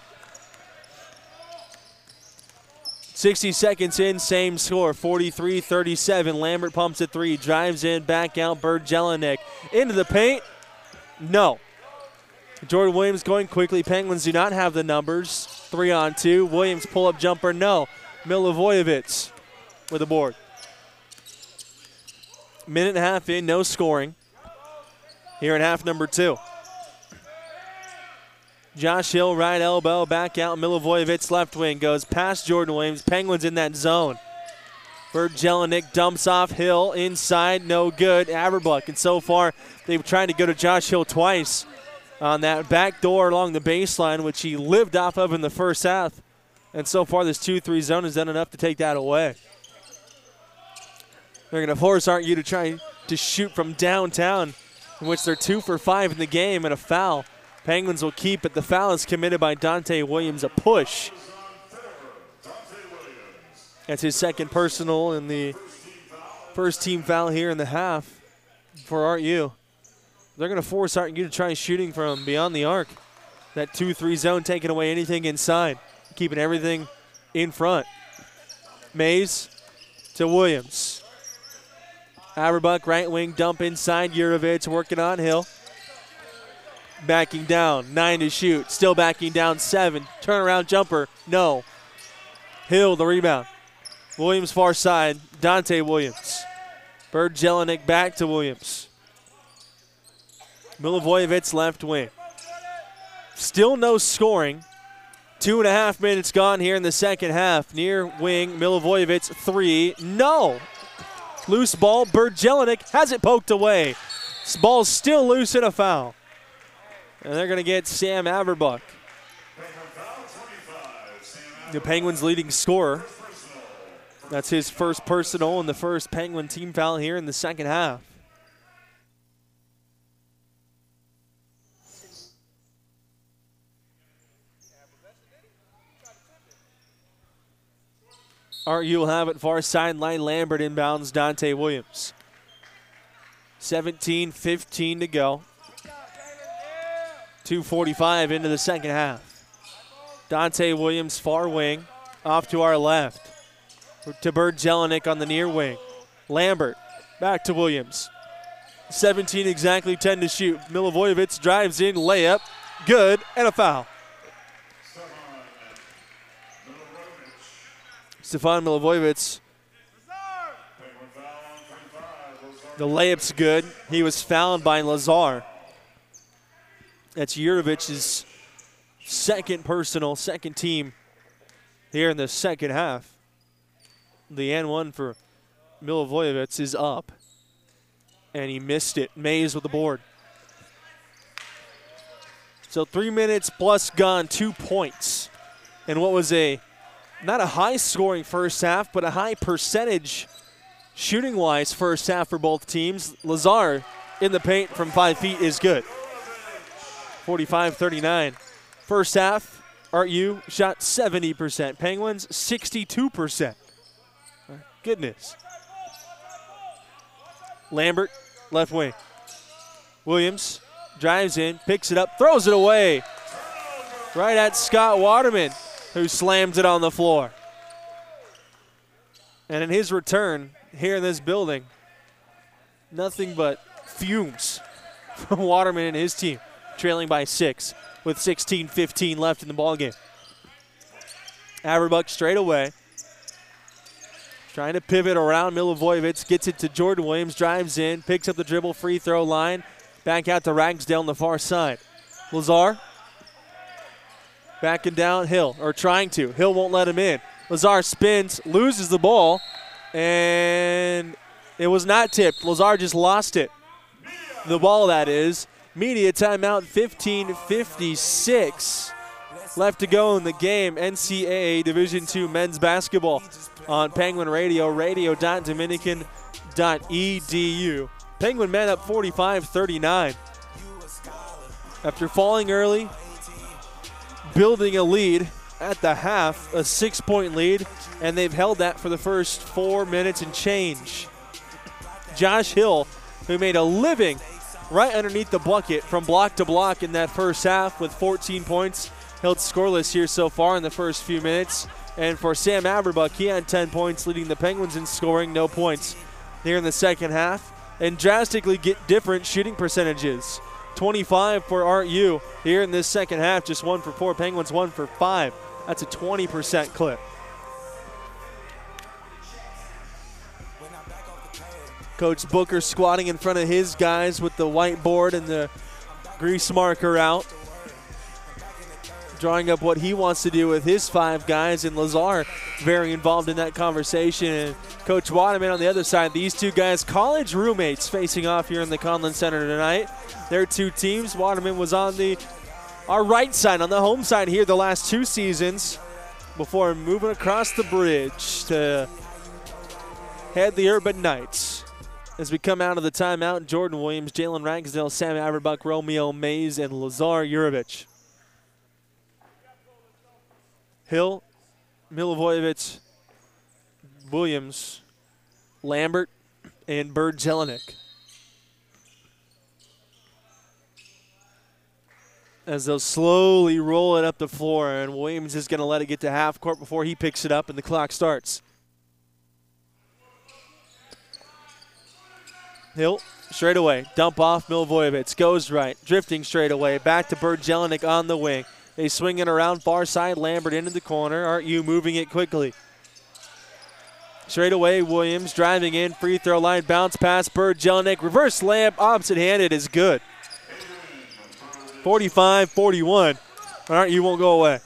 sixty seconds in, same score, forty-three thirty-seven. Lambert pumps a three, drives in, back out. Bird Jelinek into the paint. No. Jordan Williams going quickly. Penguins do not have the numbers. Three on two. Williams pull up jumper, no. Milivojevic with the board. Minute and a half in, no scoring here in half number two. Josh Hill, right elbow, back out. Milivojevic, left wing, goes past Jordan Williams. Penguins in that zone. Bird Jelinek dumps off Hill, inside, no good. Averbuck, and so far they've tried to go to Josh Hill twice on that back door along the baseline, which he lived off of in the first half. And so far this two three zone has done enough to take that away. They're going to force, aren't you, to try to shoot from downtown, in which they're two for five in the game, and a foul. Penguins will keep it. The foul is committed by Dante Williams, a push. That's his second personal and the first team foul here in the half for R U. They're going to force R U to try shooting from beyond the arc. That two three zone taking away anything inside, keeping everything in front. Mays to Williams. Averbuck, right wing, dump inside. Jurovic working on Hill. Backing down, nine to shoot. Still backing down, seven. Turnaround jumper, no. Hill, the rebound. Williams far side, Dante Williams. Bird Jelinek back to Williams. Milivojevic left wing. Still no scoring. Two and a half minutes gone here in the second half. Near wing, Milivojevic, three, no. Loose ball, Bird Jelinek has it poked away. This ball's still loose and a foul. And they're going to get Sam Averbuck, the Penguins' leading scorer. That's his first personal and the first Penguin team foul here in the second half. R U will have it far sideline. Lambert inbounds Dante Williams. seventeen fifteen to go. two forty-five into the second half. Dante Williams, far wing, off to our left. To Bird Jelinek on the near wing. Lambert, back to Williams. seventeen exactly, ten to shoot. Milivojevic drives in, layup, good, and a foul. Stefan Milivojevic. The layup's good. He was fouled by Lazar. That's Jurovic's second personal, second team here in the second half. The and one for Milivojevic is up. And he missed it. Mays with the board. So three minutes plus gone, two points. And what was a, not a high-scoring first half, but a high percentage shooting-wise first half for both teams. Lazar in the paint from five feet is good. forty-five thirty-nine. First half, R U shot seventy percent. Penguins, sixty-two percent. Goodness. Lambert, left wing. Williams drives in, picks it up, throws it away. Right at Scott Waterman, who slams it on the floor. And in his return here in this building, nothing but fumes from Waterman and his team, trailing by six with sixteen fifteen left in the ballgame. Averbuck straight away. Trying to pivot around Milivojevic, gets it to Jordan Williams, drives in, picks up the dribble, free throw line, back out to Ragsdale on the far side. Lazar backing down Hill, or trying to. Hill won't let him in. Lazar spins, loses the ball, and it was not tipped. Lazar just lost it. The ball, that is. Media timeout, fifteen fifty-six left to go in the game. N C double A Division two men's basketball on Penguin Radio, radio dot dominican dot e d u. Penguin men up forty-five thirty-nine. After falling early, building a lead at the half, a six-point lead, and they've held that for the first four minutes and change. Josh Hill, who made a living right underneath the bucket from block to block in that first half with fourteen points, held scoreless here so far in the first few minutes. And for Sam Averbuck, he had ten points, leading the Penguins in scoring, no points here in the second half. And drastically get different shooting percentages. twenty-five for R U here in this second half, just one for four. Penguins one for five. That's a twenty percent clip. Coach Booker squatting in front of his guys with the whiteboard and the grease marker out, drawing up what he wants to do with his five guys, and Lazar very involved in that conversation. And Coach Waterman on the other side. These two guys, college roommates, facing off here in the Conlin Center tonight. Their two teams. Waterman was on the our right side, on the home side here the last two seasons, before moving across the bridge to head the Urban Knights. As we come out of the timeout, Jordan Williams, Jalen Ragsdale, Sam Averbuck, Romeo Mays, and Lazar Jurovic. Hill, Milivojevic, Williams, Lambert, and Bird Jelinek. As they'll slowly roll it up the floor, and Williams is going to let it get to half court before he picks it up and the clock starts. Hill, straight away, dump off Milivojevic, goes right, drifting straight away, back to Bird Jelinek on the wing. They swing it around far side, Lambert into the corner. Aren't you moving it quickly? Straight away, Williams driving in, free throw line, bounce pass, Bird Jelinek, reverse layup, opposite-handed is good. forty-five forty-one. Aren't you won't go away.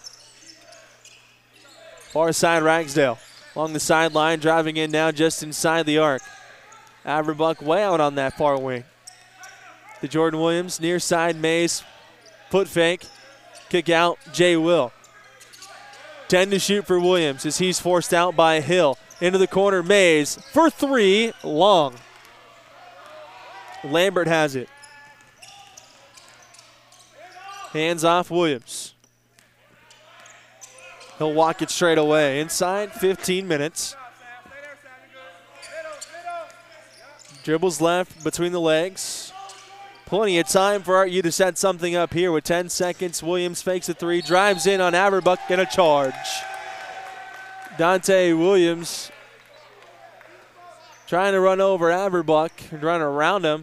Far side, Ragsdale along the sideline, driving in now just inside the arc. Averbuck way out on that far wing. To Jordan Williams, near side, Mays, foot fake. Kick out, Jay Will. ten to shoot for Williams as he's forced out by Hill. into the corner. Mays for three, long. Lambert has it. Hands off Williams. He'll walk it straight away. Inside fifteen minutes. Dribbles left between the legs. Plenty of time for Art U to set something up here with ten seconds. Williams fakes a three, drives in on Averbuck, and a charge. Dante Williams trying to run over Averbuck, run around him.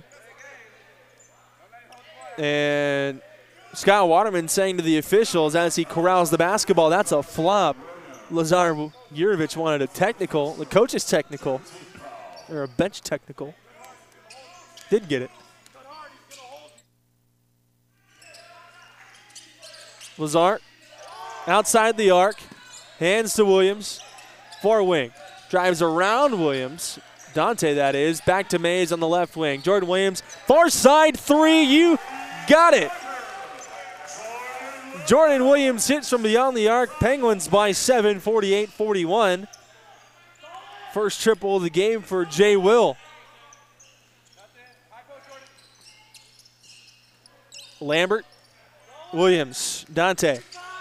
And Scott Waterman saying to the officials as he corrals the basketball, that's a flop. Lazar Yurovich wanted a technical. The coach is technical, or a bench technical. Did get it. Lazar outside the arc, hands to Williams, far wing. Drives around Williams, Dante that is, back to Mays on the left wing. Jordan Williams, far side three, you got it. Jordan Williams hits from beyond the arc. Penguins by seven, forty-eight forty-one. First triple of the game for Jay Will. Lambert, Williams, Dante.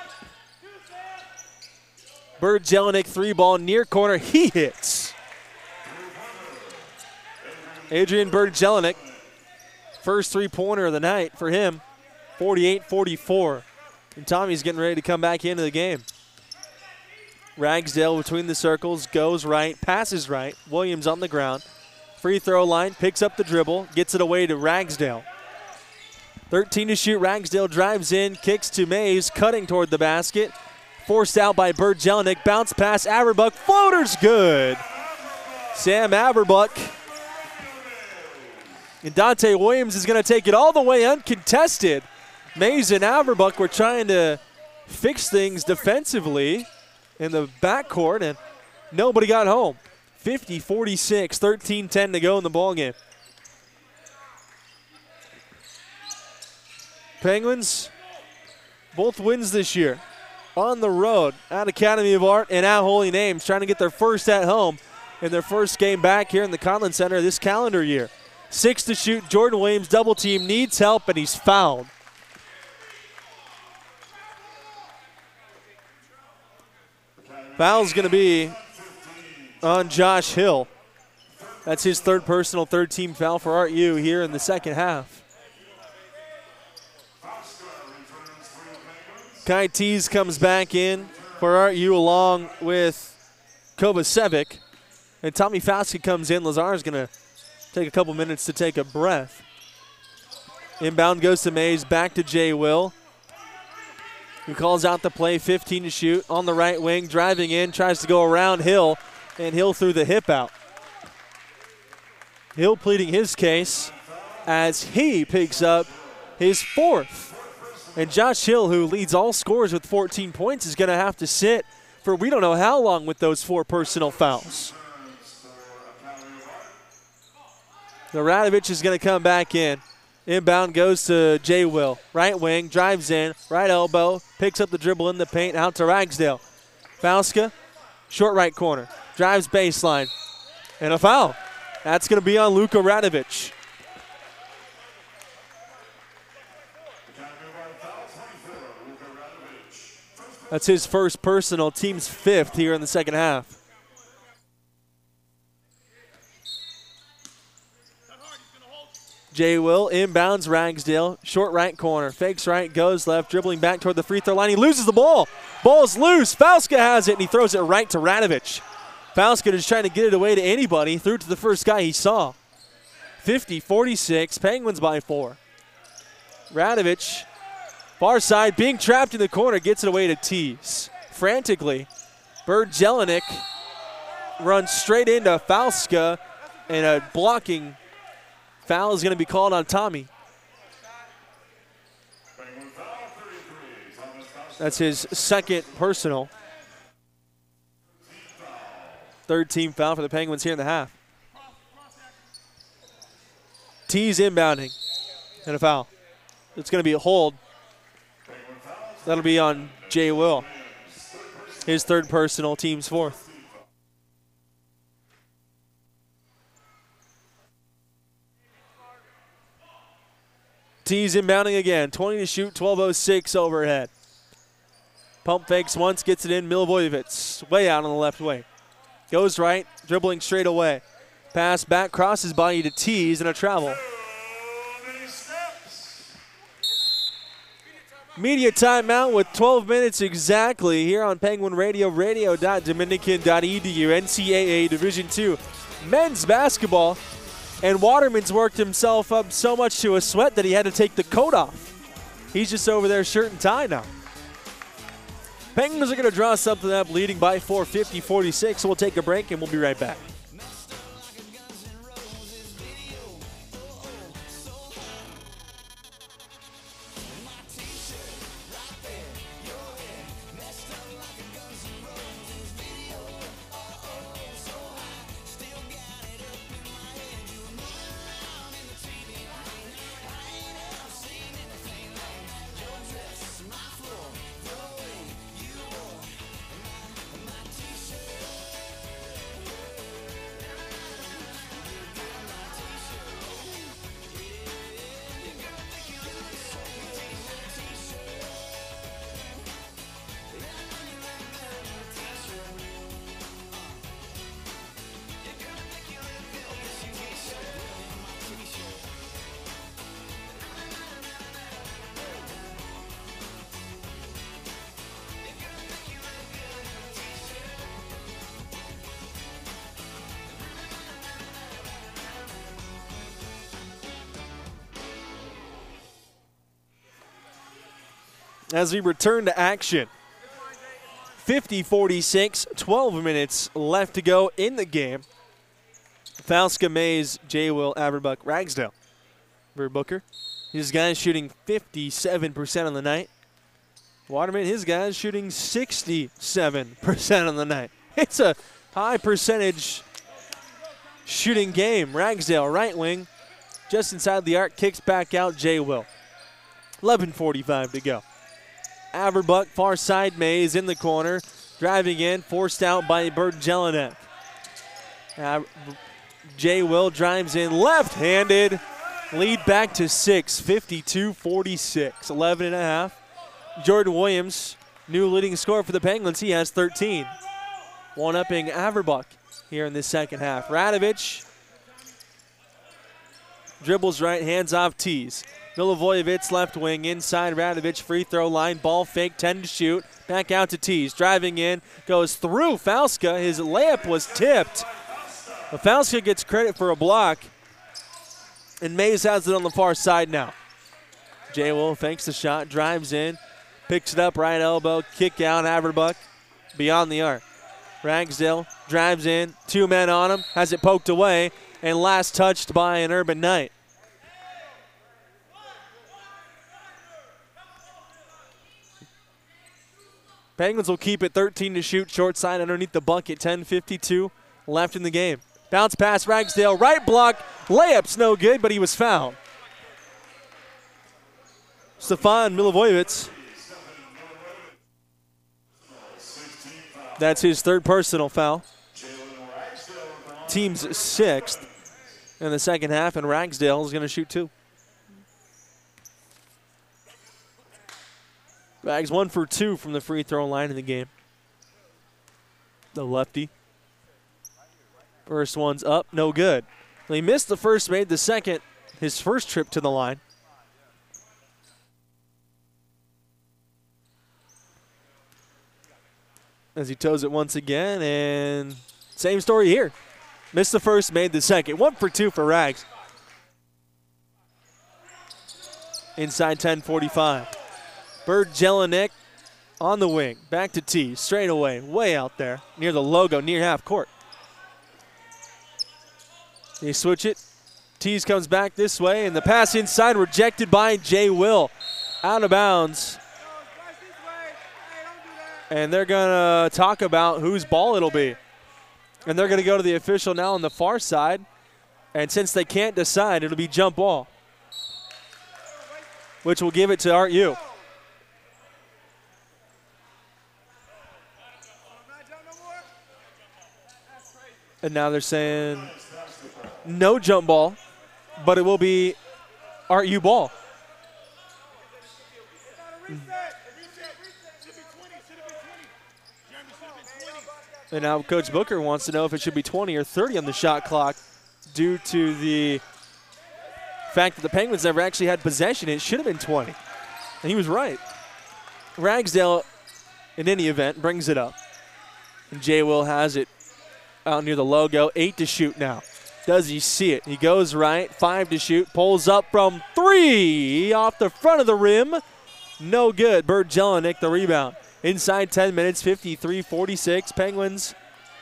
Bird Jelinek three ball near corner. He hits. Adrian Bird Jelinek, first three-pointer of the night for him, forty-eight forty-four. And Tommy's getting ready to come back into the game. Ragsdale between the circles, goes right, passes right. Williams on the ground. Free throw line, picks up the dribble, gets it away to Ragsdale. thirteen to shoot, Ragsdale drives in, kicks to Mays, cutting toward the basket. Forced out by Bird Jelinek, bounce pass, Averbuck, floater's good. Sam Averbuck. And Dante Williams is going to take it all the way uncontested. Mays and Averbuck were trying to fix things defensively in the backcourt, and nobody got home. fifty forty-six, thirteen ten to go in the ballgame. Penguins, both wins this year. On the road at Academy of Art and at Holy Names, trying to get their first at home in their first game back here in the Conlin Center this calendar year. Six to shoot, Jordan Williams double team, needs help, and he's fouled. Foul's going to be on Josh Hill. That's his third personal, third team foul for Art U here in the second half. Kai Tees comes back in for Art U along with Kovacevic. And Tommy Fauska comes in. Lazar's going to take a couple minutes to take a breath. Inbound goes to Mays, back to Jay Will, who calls out the play, fifteen to shoot. On the right wing, driving in, tries to go around Hill, and Hill threw the hip out. Hill pleading his case as he picks up his fourth. And Josh Hill, who leads all scorers with fourteen points, is going to have to sit for we don't know how long with those four personal fouls. The Radovich is going to come back in. Inbound goes to Jay Will. Right wing, drives in, right elbow, picks up the dribble in the paint, out to Ragsdale. Fauska, short right corner, drives baseline, and a foul. That's going to be on Luka Radovich. That's his first personal, team's fifth here in the second half. Jay Will inbounds Ragsdale, short right corner, fakes right, goes left, dribbling back toward the free throw line. He loses the ball. Ball's loose. Fauska has it, and he throws it right to Radovich. Fauska just trying to get it away to anybody, threw it to the first guy he saw. fifty forty-six, Penguins by four. Radovich, far side, being trapped in the corner, gets it away to Tees. Frantically, Bird Jelinek runs straight into Fauska, and a blocking foul is going to be called on Tommy. That's his second personal. Third team foul for the Penguins here in the half. Tees inbounding, and a foul. It's going to be a hold. That'll be on Jay Will. His third personal, team's fourth. Tees inbounding again. twenty to shoot, twelve oh six overhead. Pump fakes once, gets it in. Milivojevic way out on the left wing. Goes right, dribbling straight away. Pass back, crosses body to Tees and a travel. Media timeout with twelve minutes exactly here on Penguin Radio, radio dot dominican dot e d u. N C double A Division two men's basketball. And Waterman's worked himself up so much to a sweat that he had to take the coat off. He's just over there shirt and tie now. Penguins are going to draw something up, leading by four, fifty forty-six. So we'll take a break and we'll be right back. As we return to action, fifty forty-six, twelve minutes left to go in the game. Falska, Mays, J. Will, Averbuck, Ragsdale. Booker, his guys shooting fifty-seven percent on the night. Waterman, his guys shooting sixty-seven percent on the night. It's a high percentage shooting game. Ragsdale, right wing, just inside the arc, kicks back out, J. Will. eleven forty-five to go. Averbuck, far side, Mays in the corner. Driving in, forced out by Bird Jelinek. Uh, J. Will drives in left-handed. Lead back to six, fifty-two forty-six. eleven and a half. Jordan Williams, new leading scorer for the Penguins. He has thirteen. One-upping Averbuck here in the second half. Radovich dribbles right, hands off Tees. Milivojevic left wing, inside Radovich, free throw line, ball fake, ten to shoot. Back out to Tees, driving in, goes through Falska. His layup was tipped. But Falska gets credit for a block, and Mays has it on the far side now. J. Will fakes the shot, drives in, picks it up, right elbow, kick out, Averbuck, beyond the arc. Ragsdale drives in, two men on him, has it poked away, and last touched by an Urban Knight. Penguins will keep it thirteen to shoot, short side underneath the bucket, ten fifty-two left in the game. Bounce pass, Ragsdale, right block, layup's no good, but he was fouled. Stefan Milivojevic. That's his third personal foul. Team's sixth in the second half, and Ragsdale is going to shoot two. Rags one for two from the free throw line in the game. The lefty. First one's up, no good. Well, he missed the first, made the second, his first trip to the line. As he toes it once again, and same story here. Missed the first, made the second. One for two for Rags. Inside ten forty-five. Bird Jelinek on the wing. Back to T, straight away, way out there, near the logo, near half court. They switch it. Tees comes back this way, and the pass inside rejected by J. Will. Out of bounds. And they're going to talk about whose ball it'll be. And they're going to go to the official now on the far side. And since they can't decide, it'll be jump ball, which will give it to Art U. And now they're saying no jump ball, but it will be Art U ball. And now Coach Booker wants to know if it should be twenty or thirty on the shot clock due to the fact that the Penguins never actually had possession. It should have been twenty. And he was right. Ragsdale, in any event, brings it up. And Jay Will has it out near the logo. Eight to shoot now. Does he see it? He goes right. Five to shoot. Pulls up from three off the front of the rim. No good. Bird Jelinek the rebound. Inside ten minutes, fifty-three forty-six. Penguins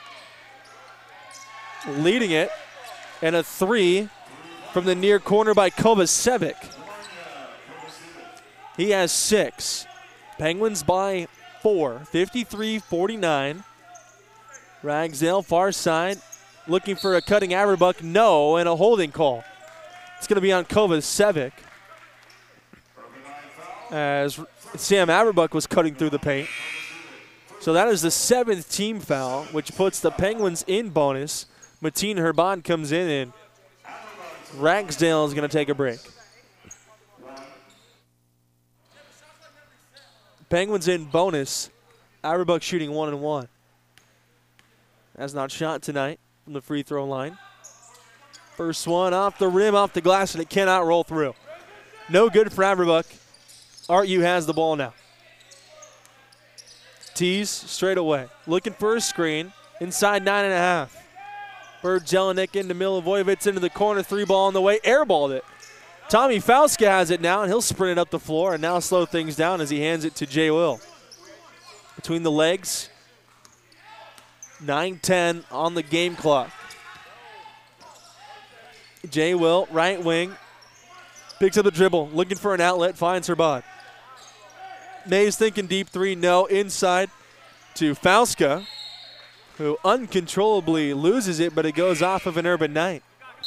leading it. And a three from the near corner by Kovacevic. He has six. Penguins by four. fifty-three forty-nine. Ragsdale, far side. Looking for a cutting Averbuck. No, and a holding call. It's going to be on Kovacevic, as Sam Averbuck was cutting through the paint. So that is the seventh team foul, which puts the Penguins in bonus. Mateen Herbad comes in, and Ragsdale is going to take a break. Penguins in bonus. Averbuck shooting one and one. Has not shot tonight from the free throw line. First one off the rim, off the glass, and it cannot roll through. No good for Averbuck. R U has the ball now. Tees straight away. Looking for a screen. Inside nine and a half. Bird Jelinek into Milivojevic into the corner. Three ball on the way. Airballed it. Tommy Fauska has it now, and he'll sprint it up the floor and now slow things down as he hands it to Jay Will. Between the legs. nine ten on the game clock. Jay Will, right wing. Picks up the dribble. Looking for an outlet. Finds Herbad. Mays thinking deep three. No. Inside to Fauska, who uncontrollably loses it, but it goes off of an Urban Knight.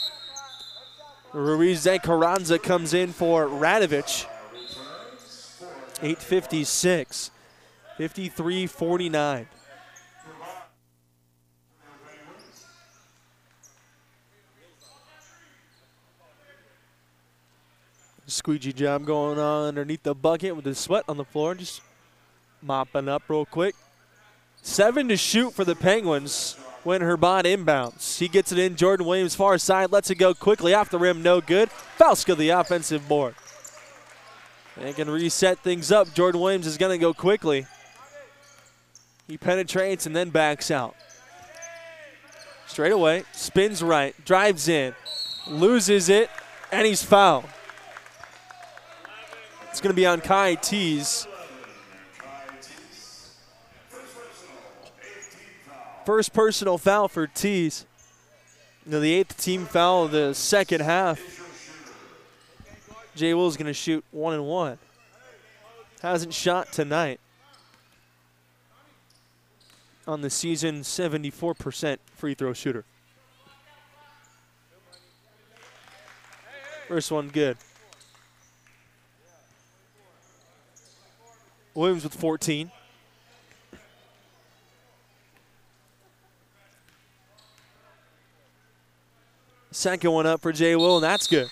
Ruiz de Carranza comes in for Radovic. eight fifty-six. fifty-three forty-nine. Squeegee job going on underneath the bucket with the sweat on the floor. Just mopping up real quick. Seven to shoot for the Penguins when Herbad inbounds. He gets it in. Jordan Williams far side. Lets it go quickly off the rim. No good. Fauska the offensive board. They can reset things up. Jordan Williams is going to go quickly. He penetrates and then backs out. Straight away. Spins right. Drives in. Loses it. And he's fouled. It's going to be on Kai Tees. First personal foul for Tees. You know, the eighth team foul of the second half. Jay Will is going to shoot one and one. Hasn't shot tonight. On the season, seventy-four percent free throw shooter. First one good. Williams with fourteen. Second one up for Jay Will, and that's good.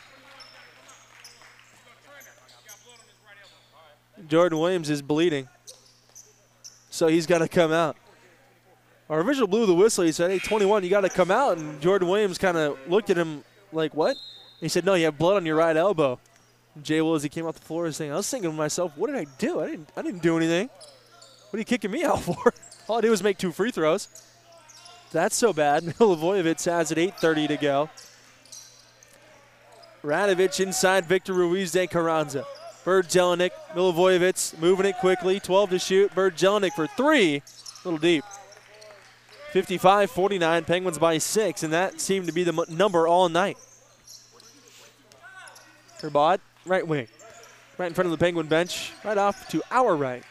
Jordan Williams is bleeding, so he's got to come out. Our official blew the whistle. He said, hey, twenty-one, you got to come out. And Jordan Williams kind of looked at him like, what? He said, no, you have blood on your right elbow. Jay Will, as he came off the floor, was saying, I was thinking to myself, what did I do? I didn't I didn't do anything. What are you kicking me out for? All I did was make two free throws. That's so bad. Milivojevic has it, eight thirty to go. Radovic inside Victor Ruiz de Carranza. Bird Jelinek, Milivojevic moving it quickly, twelve to shoot. Bird Jelinek for three, a little deep. fifty-five forty-nine, Penguins by six, and that seemed to be the number all night. Herbad, right wing. Right in front of the Penguin bench, right off to our right.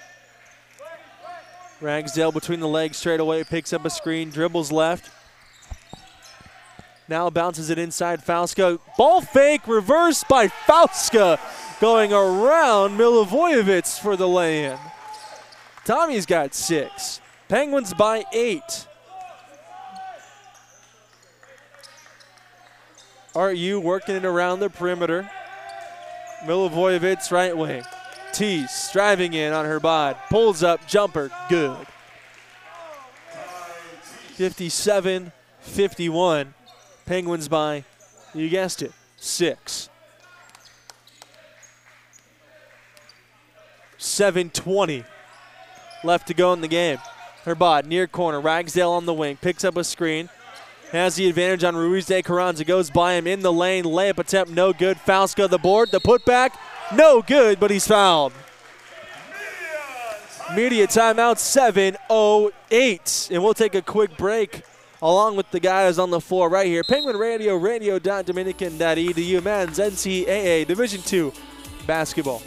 Ragsdale between the legs straight away, picks up a screen, dribbles left. Now bounces it inside Fauska. Ball fake, reversed by Fauska, going around Milivojevic for the lay-in. Tommy's got six. Penguins by eight. R U working it around the perimeter. Milivojevic right wing. Tees driving in on Herbad. Pulls up, jumper, good. fifty-seven fifty-one. Penguins by, you guessed it, six. seven twenty left to go in the game. Herbot, near corner. Ragsdale on the wing. Picks up a screen. Has the advantage on Ruiz de Carranza. Goes by him in the lane. Layup attempt, no good. Falska the board. The putback, no good, but he's fouled. Media timeout, seven oh eight. And we'll take a quick break along with the guys on the floor right here. Penguin Radio, radio dot dominican dot e d u, men's N C double A Division two basketball.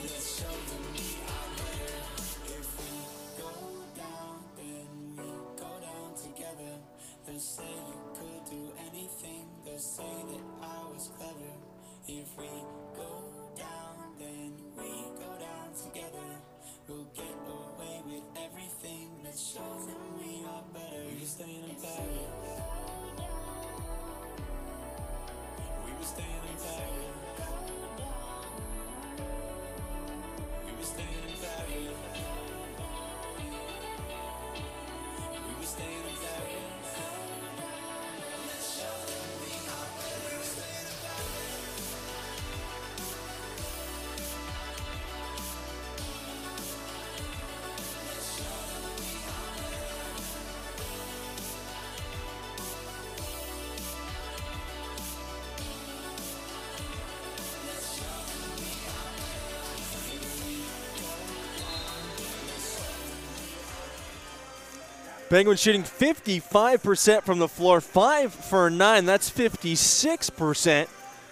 Penguins shooting fifty-five percent from the floor, five for nine. That's fifty-six percent.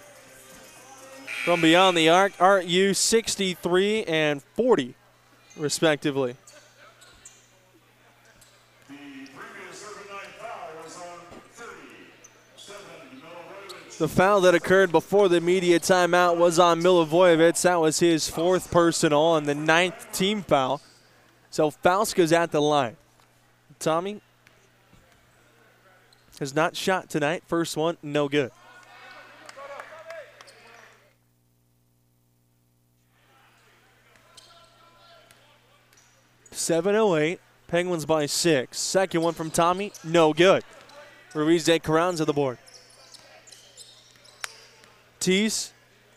From beyond the arc, R U sixty-three and forty, respectively. The previous thirty-nine foul was on thirty-seven Milivojevic. The foul that occurred before the media timeout was on Milivojevic. That was his fourth personal and the ninth team foul. So Falska's at the line. Tommy has not shot tonight. First one, no good. seven oh eight, Penguins by six. Second one from Tommy, no good. Ruiz de Carranza the board. Tease.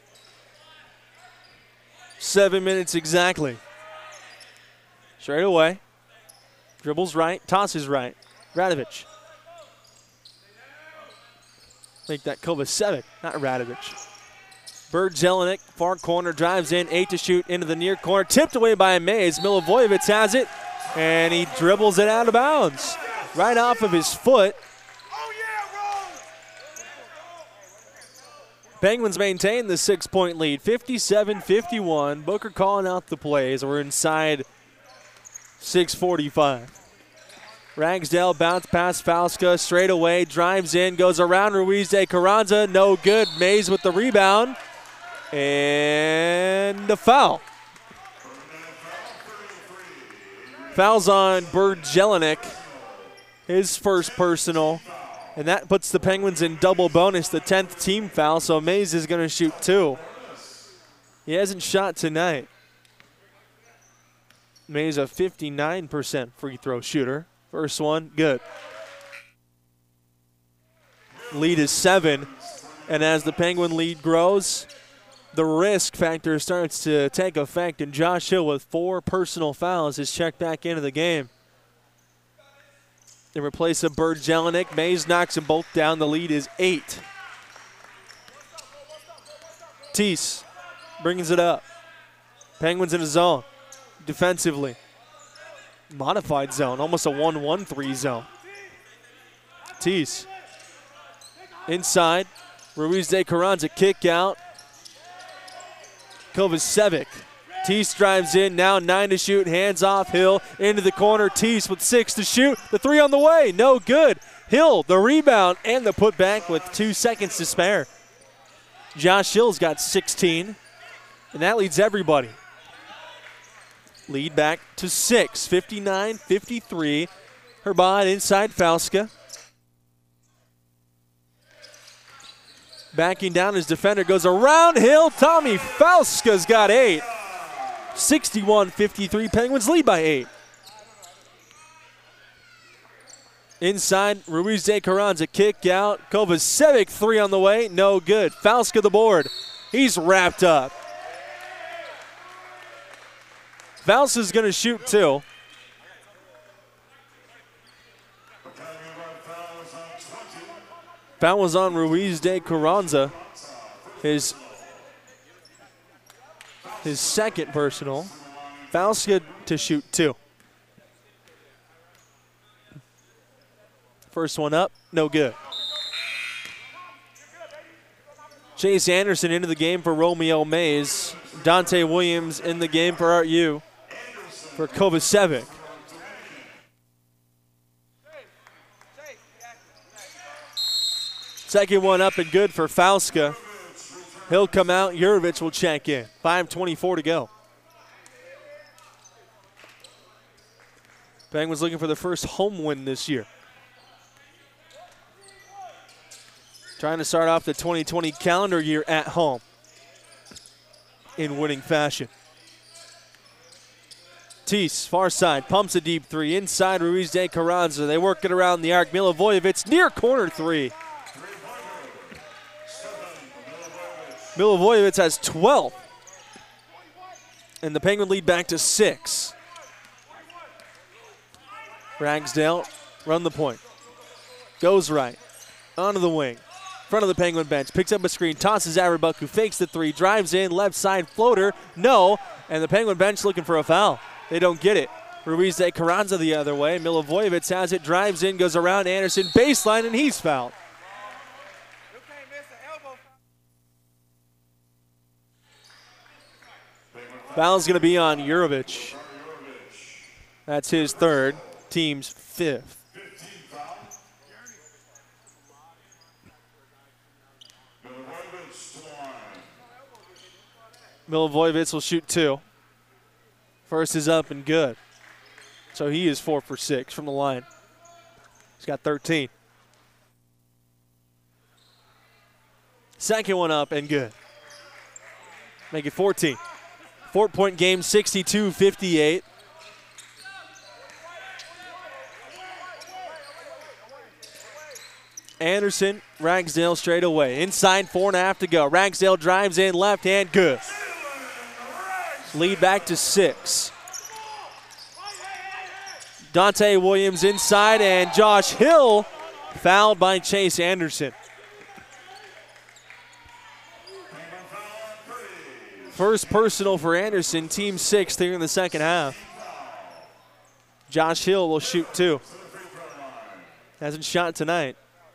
Seven minutes exactly. Straight away. Dribbles right, tosses right. Radovic. Make that Kovacevic, not Radovic. Bird Jelinek, far corner, drives in, eight to shoot into the near corner. Tipped away by Mays. Milivojevic has it, and he dribbles it out of bounds. Right off of his foot. Penguins maintain the six-point lead, fifty-seven fifty-one. Booker calling out the plays. We're inside six forty-five. Ragsdale bounce past Falska, straight away, drives in, goes around Ruiz de Carranza, no good. Mays with the rebound, and the foul. Foul's on Bird Jelinek, his first personal, and that puts the Penguins in double bonus, the tenth team foul, so Mays is going to shoot two. He hasn't shot tonight. Mays a fifty-nine percent free throw shooter. First one, good. Lead is seven, and as the Penguin lead grows, the risk factor starts to take effect, and Josh Hill with four personal fouls is checked back into the game. In replace of Bird Jelinek, Mays knocks them both down. The lead is eight. Tease brings it up. Penguins in a zone. Defensively. Modified zone, almost a one one three zone. Tease. Inside. Ruiz de Carranza kick out. Kovacevic. Tease drives in, now nine to shoot, hands off Hill, into the corner. Tease with six to shoot, the three on the way, no good. Hill, the rebound, and the putback with two seconds to spare. Josh Hill's got sixteen, and that leads everybody. Lead back to six, fifty-nine fifty-three. Herbot inside Falska. Backing down his defender, goes around Hill. Tommy Falska's got eight. sixty-one fifty-three, Penguins lead by eight. Inside, Ruiz de Carranza kick out. Kovacevic three on the way, no good. Falska the board. He's wrapped up. Valsa's going to shoot two. Foul was on Ruiz de Carranza. His, his second personal. Valska to shoot two. First one up, no good. Chase Anderson into the game for Romeo Mays. Dante Williams in the game for Art U for Kovacevic. Second one up and good for Falska. He'll come out. Jurovic will check in. five twenty-four to go. Penguins looking for the first home win this year. Trying to start off the twenty twenty calendar year at home in winning fashion. Tease, far side, pumps a deep three. Inside, Ruiz de Carranza. They work it around the arc. Milivojevic, near corner three. Milivojevic has twelve. And the Penguin lead back to six. Ragsdale, run the point. Goes right. Onto the wing. Front of the Penguin bench. Picks up a screen. Tosses Averbuk, who fakes the three. Drives in. Left side floater. No. And the Penguin bench looking for a foul. They don't get it. Ruiz de Carranza the other way. Milivojevic has it. Drives in. Goes around Anderson. Baseline, and he's fouled. Foul's going to be on Jurovic. That's his third. Team's fifth. Milivojevic will shoot two. First is up and good. So he is four for six from the line. He's got thirteen. Second one up and good. Make it fourteen. Four-point game, sixty-two fifty-eight. Anderson, Ragsdale straight away. Inside, four and a half to go. Ragsdale drives in, left hand, good. Lead back to six. Dante Williams inside, and Josh Hill fouled by Chase Anderson. First personal for Anderson, team sixth here in the second half. Josh Hill will shoot two. Hasn't shot tonight.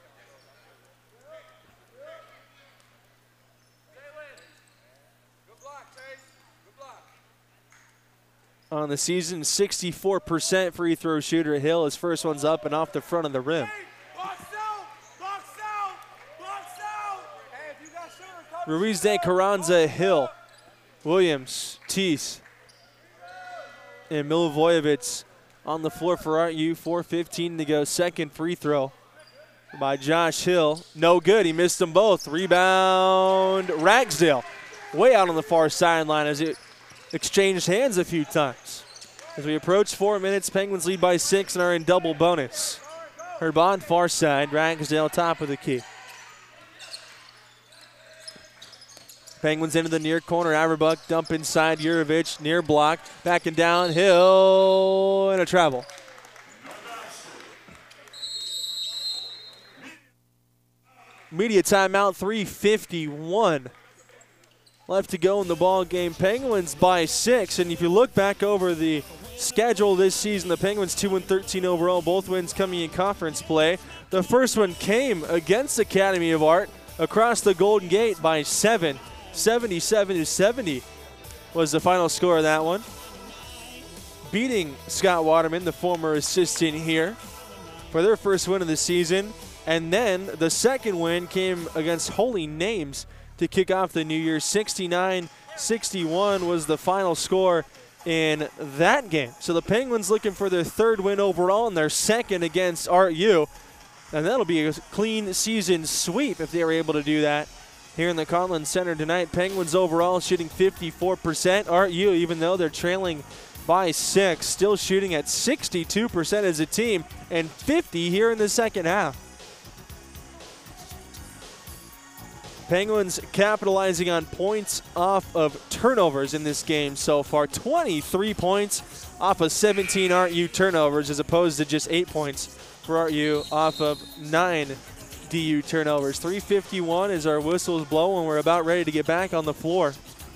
On the season, sixty-four percent free throw shooter. Hill, his first one's up and off the front of the rim. Ruiz de Carranza, Hill, Williams, Teese, and Milivojevic on the floor for Art U. four fifteen to go. Second free throw by Josh Hill. No good. He missed them both. Rebound, Ragsdale. Way out on the far sideline as it exchanged hands a few times. As we approach four minutes, Penguins lead by six and are in double bonus. Herbon far side, Ragsdale top of the key. Penguins into the near corner. Averbuk dump inside. Jurovic near block. Back and down. Hill and a travel. Media timeout, three fifty-one left to go in the ball game. Penguins by six. And if you look back over the schedule this season, the Penguins two and thirteen overall, both wins coming in conference play. The first one came against Academy of Art across the Golden Gate by seven. seventy-seven to seventy was the final score of that one. Beating Scott Waterman, the former assistant here, for their first win of the season. And then the second win came against Holy Names to kick off the new year. sixty-nine sixty-one was the final score in that game. So the Penguins looking for their third win overall and their second against Art U. And that'll be a clean season sweep if they were able to do that here in the Conlon Center tonight. Penguins overall shooting fifty-four percent. Art U, even though they're trailing by six, still shooting at sixty-two percent as a team and fifty here in the second half. Penguins capitalizing on points off of turnovers in this game so far. twenty-three points off of seventeen R U turnovers as opposed to just eight points for R U off of nine D U turnovers. three fifty-one as our whistles blow and we're about ready to get back on the floor.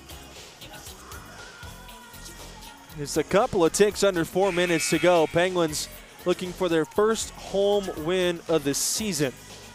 It's a couple of ticks under four minutes to go. Penguins looking for their first home win of the season.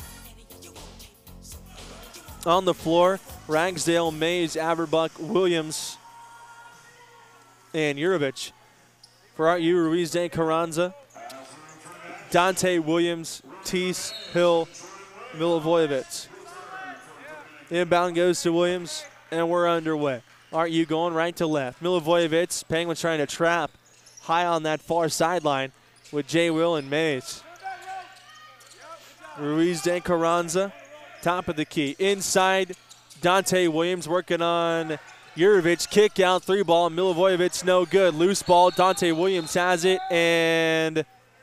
On the floor, Ragsdale, Mays, Averbuck, Williams, and Jurovich. For R U, Ruiz de Carranza, Dante Williams, Tease, Hill, Milivojevic. Inbound goes to Williams, and we're underway. R U going right to left. Milivojevic, Penguins trying to trap high on that far sideline with J. Will and Mays. Ruiz de Carranza, top of the key. Inside, Dante Williams working on Jurovich. Kick out, three ball. Milivojevic no good. Loose ball. Dante Williams has it, and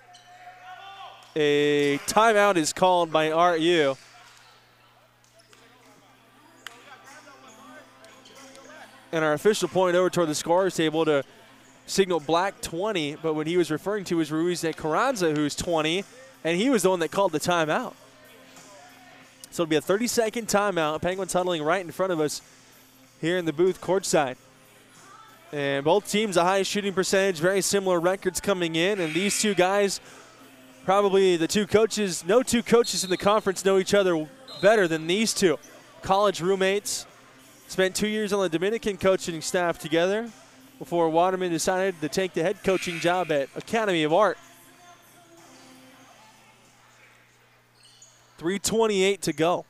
a timeout is called by R U. And our official pointed over toward the scorer's table to signal black twenty, but what he was referring to was Ruiz de Carranza, who's twenty, and he was the one that called the timeout. So it'll be a thirty-second timeout. Penguins huddling right in front of us here in the booth courtside. And both teams a high shooting percentage, very similar records coming in, and these two guys, probably the two coaches, no two coaches in the conference know each other better than these two. College roommates. Spent two years on the Dominican coaching staff together before Waterman decided to take the head coaching job at Academy of Art. three twenty-eight to go.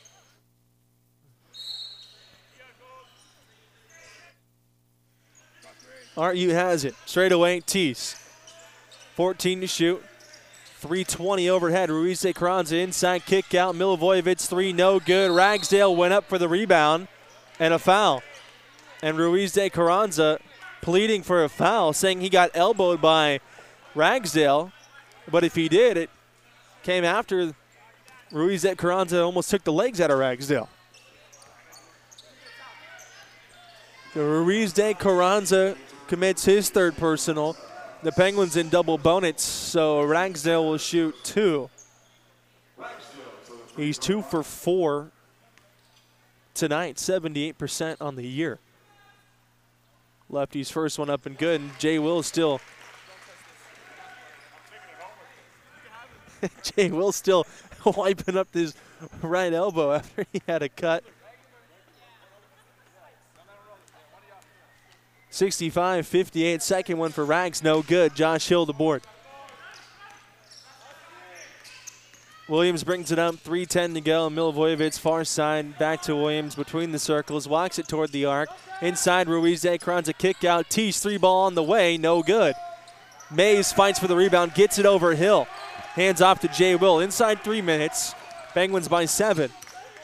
R U has it. Straight away, Tease. fourteen to shoot. three twenty overhead. Ruiz de Carranza inside kick out. Milivojevic three, no good. Ragsdale went up for the rebound. And a foul. And Ruiz de Carranza pleading for a foul, saying he got elbowed by Ragsdale. But if he did, it came after Ruiz de Carranza almost took the legs out of Ragsdale. So Ruiz de Carranza commits his third personal. The Penguins in double bonus, so Ragsdale will shoot two. He's two for four tonight, seventy-eight percent on the year. Lefty's first one up and good, and Jay Will still Jay Will still wiping up his right elbow after he had a cut. sixty-five fifty-eight, second one for Rags, no good. Josh Hill the board. Williams brings it up, three ten to go. Milivojevic far side, back to Williams between the circles, walks it toward the arc. Inside, Ruiz de Carranza kick out. Tease three ball on the way, no good. Mays fights for the rebound, gets it over Hill. Hands off to Jay Will. Inside three minutes. Penguins by seven.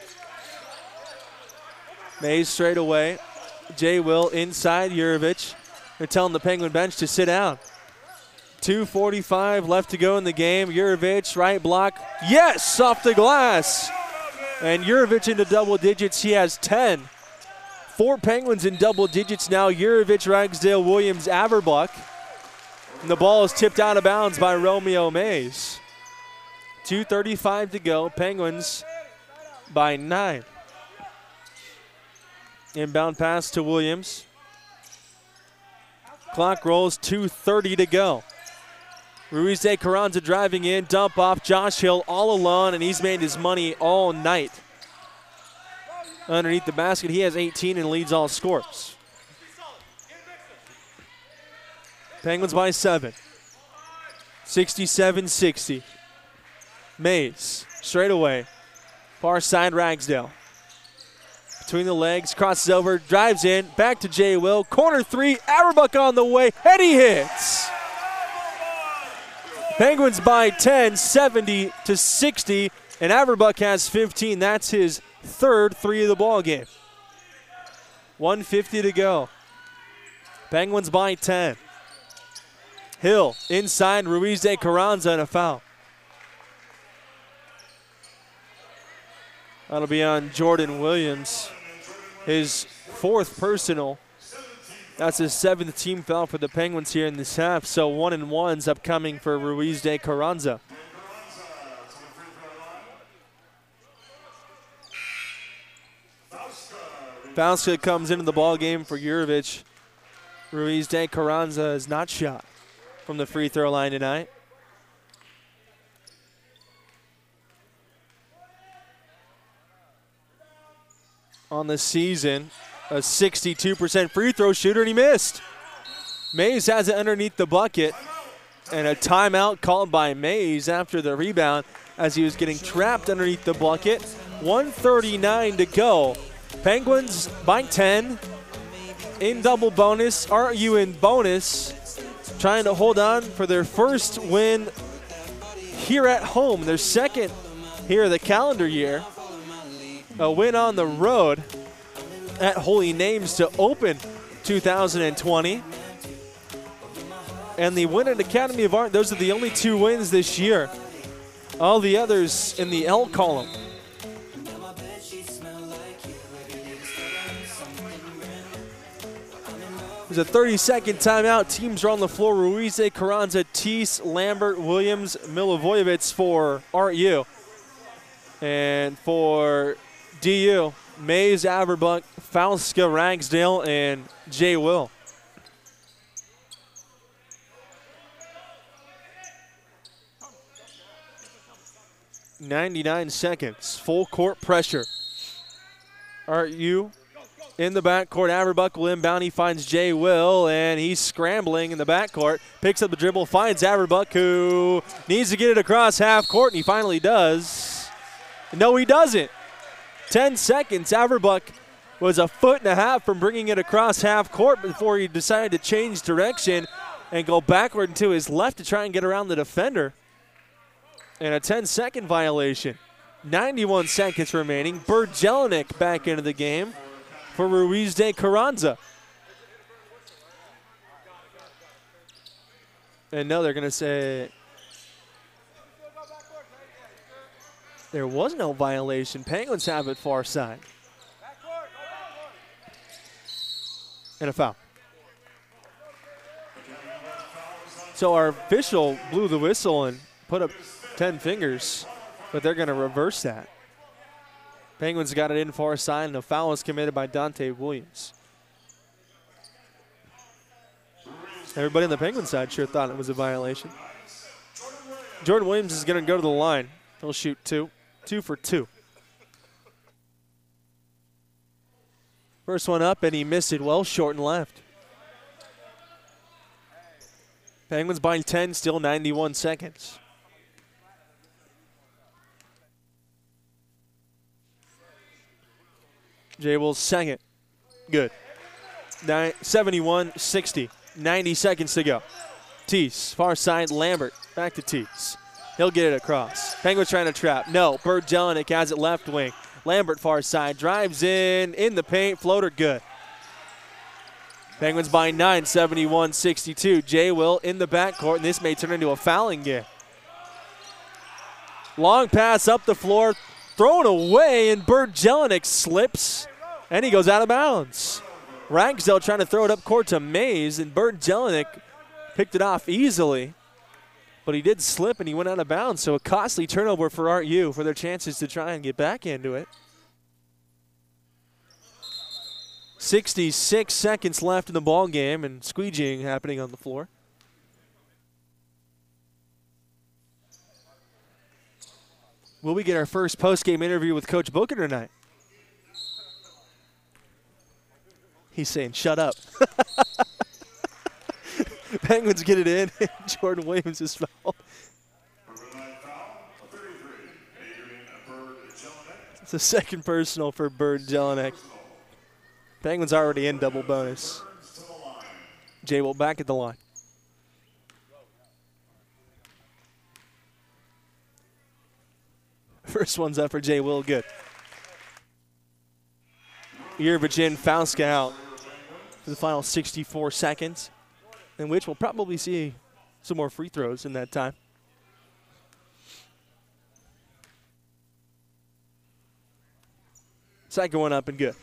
Mays straight away. Jay Will inside Jurovich. They're telling the Penguin bench to sit down. two forty-five left to go in the game. Jurovich, right block. Yes, off the glass. And Jurovich into double digits. He has ten. Four Penguins in double digits now. Jurovich, Ragsdale, Williams, Averbuck. And the ball is tipped out of bounds by Romeo Mays. two thirty-five to go. Penguins by nine. Inbound pass to Williams. Clock rolls, two thirty to go. Ruiz de Carranza driving in, dump off. Josh Hill all alone, and he's made his money all night. Underneath the basket, he has eighteen and leads all scores. Penguins by seven. sixty-seven sixty. Mays, straight away. Far side, Ragsdale. Between the legs, crosses over, drives in, back to Jay Will. Corner three, Averbuck on the way, and he hits. Penguins by ten, seventy to sixty, and Averbuck has fifteen. That's his third three of the ball game. one fifty to go. Penguins by ten. Hill inside Ruiz de Carranza and a foul. That'll be on Jordan Williams, his fourth personal. That's his seventh team foul for the Penguins here in this half. So one and one's upcoming for Ruiz de Carranza. Fauska comes into the ball game for Jurevich. Ruiz de Carranza is not shot from the free throw line tonight. On the season, a sixty-two percent free throw shooter, and he missed. Mays has it underneath the bucket, and a timeout called by Mays after the rebound as he was getting trapped underneath the bucket. one thirty-nine to go. Penguins by ten in double bonus. R U in bonus, trying to hold on for their first win here at home, their second here of the calendar year. A win on the road at Holy Names to open two thousand twenty. And the win at Academy of Art, those are the only two wins this year. All the others in the L column. There's a thirty-second timeout. Teams are on the floor. Ruiz de Carranza, Teese, Lambert, Williams, Milivojevic for R U. And for D U, Mays, Averbuck, Fauska, Ragsdale, and Jay Will. ninety-nine seconds. Full court pressure. R U in the backcourt. Averbuck will inbound. He finds Jay Will, and he's scrambling in the backcourt. Picks up the dribble, finds Averbuck, who needs to get it across half court, and he finally does. No, he doesn't. ten seconds. Averbuck was a foot and a half from bringing it across half court before he decided to change direction and go backward to his left to try and get around the defender. And a ten-second violation. ninety-one seconds remaining. Bird Jelinek back into the game for Ruiz de Carranza. And no, they're going to say there was no violation. Penguins have it far side. And a foul. So our official blew the whistle and put up ten fingers, but they're going to reverse that. Penguins got it in far side, and a foul was committed by Dante Williams. Everybody on the Penguin side sure thought it was a violation. Jordan Williams is going to go to the line. He'll shoot two. Two for two. First one up, and he missed it well, short and left. Penguins by ten, still ninety-one seconds. Jay Will's second. Good. seventy-one sixty. ninety seconds to go. Teese, far side, Lambert. Back to Teese. He'll get it across. Penguins trying to trap. No, Bird Jelinek has it left wing. Lambert far side, drives in, in the paint, floater good. Penguins by nine, seventy-one sixty-two. Jay Will in the backcourt, and this may turn into a fouling game. Long pass up the floor, thrown away, and Bird Jelinek slips, and he goes out of bounds. Ragsdale trying to throw it up court to Mays, and Bird Jelinek picked it off easily. But he did slip, and he went out of bounds, so a costly turnover for R U for their chances to try and get back into it. sixty-six seconds left in the ball game, and squeegeeing happening on the floor. Will we get our first post-game interview with Coach Booker tonight? He's saying, shut up. Penguins get it in, and Jordan Williams is fouled. It's a second personal for Bird Jelinek. Penguins already in double bonus. Jay Will back at the line. First one's up for Jay Will, good. Jurevich in, Fauska out for the final sixty-four seconds, in which we'll probably see some more free throws in that time. Second one up and good.